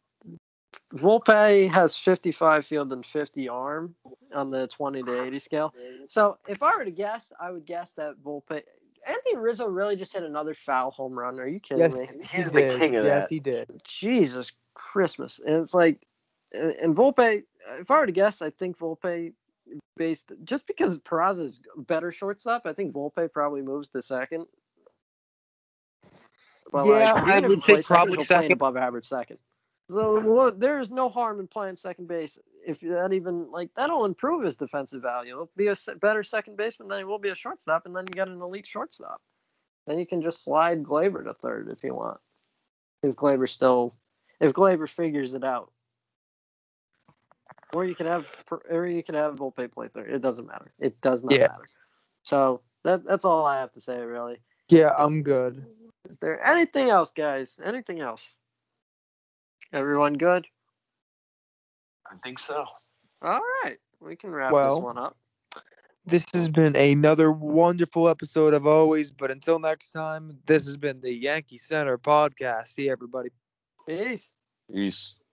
Speaker 7: Volpe has fifty-five field and fifty arm on the twenty to eighty scale. So if I were to guess, I would guess that Volpe. Anthony Rizzo really just hit another foul home run. Are you kidding
Speaker 6: Yes,
Speaker 7: me?
Speaker 6: he
Speaker 8: He's the
Speaker 6: did.
Speaker 8: king of
Speaker 6: yes,
Speaker 8: that.
Speaker 6: he did.
Speaker 7: Jesus Christmas. And it's like, and Volpe, if I were to guess, I think Volpe, based just because Peraza's better shortstop, I think Volpe probably moves to second. But
Speaker 6: Yeah,
Speaker 7: like,
Speaker 6: I
Speaker 7: even if
Speaker 6: would
Speaker 7: he
Speaker 6: say
Speaker 7: plays second,
Speaker 6: probably
Speaker 7: he'll play an
Speaker 6: second.
Speaker 7: above average second. So well, there is no harm in playing second base. If that even like that'll improve his defensive value. He'll be a se- better second baseman than he will be a shortstop, and then you got an elite shortstop. Then you can just slide Glaber to third if you want. If Glaber still, if Glaber figures it out, or you could have, or you could have Volpe play third. It doesn't matter. It does not
Speaker 6: Yeah.
Speaker 7: matter. So that that's all I have to say really.
Speaker 6: Yeah, I'm good.
Speaker 7: Is there anything else, guys? Anything else? Everyone good?
Speaker 8: I think so.
Speaker 7: All right. We can wrap
Speaker 6: Well,
Speaker 7: this one up.
Speaker 6: This has been another wonderful episode of Always, but until next time, this has been the Yankee Center Podcast. See everybody.
Speaker 7: Peace.
Speaker 9: Peace.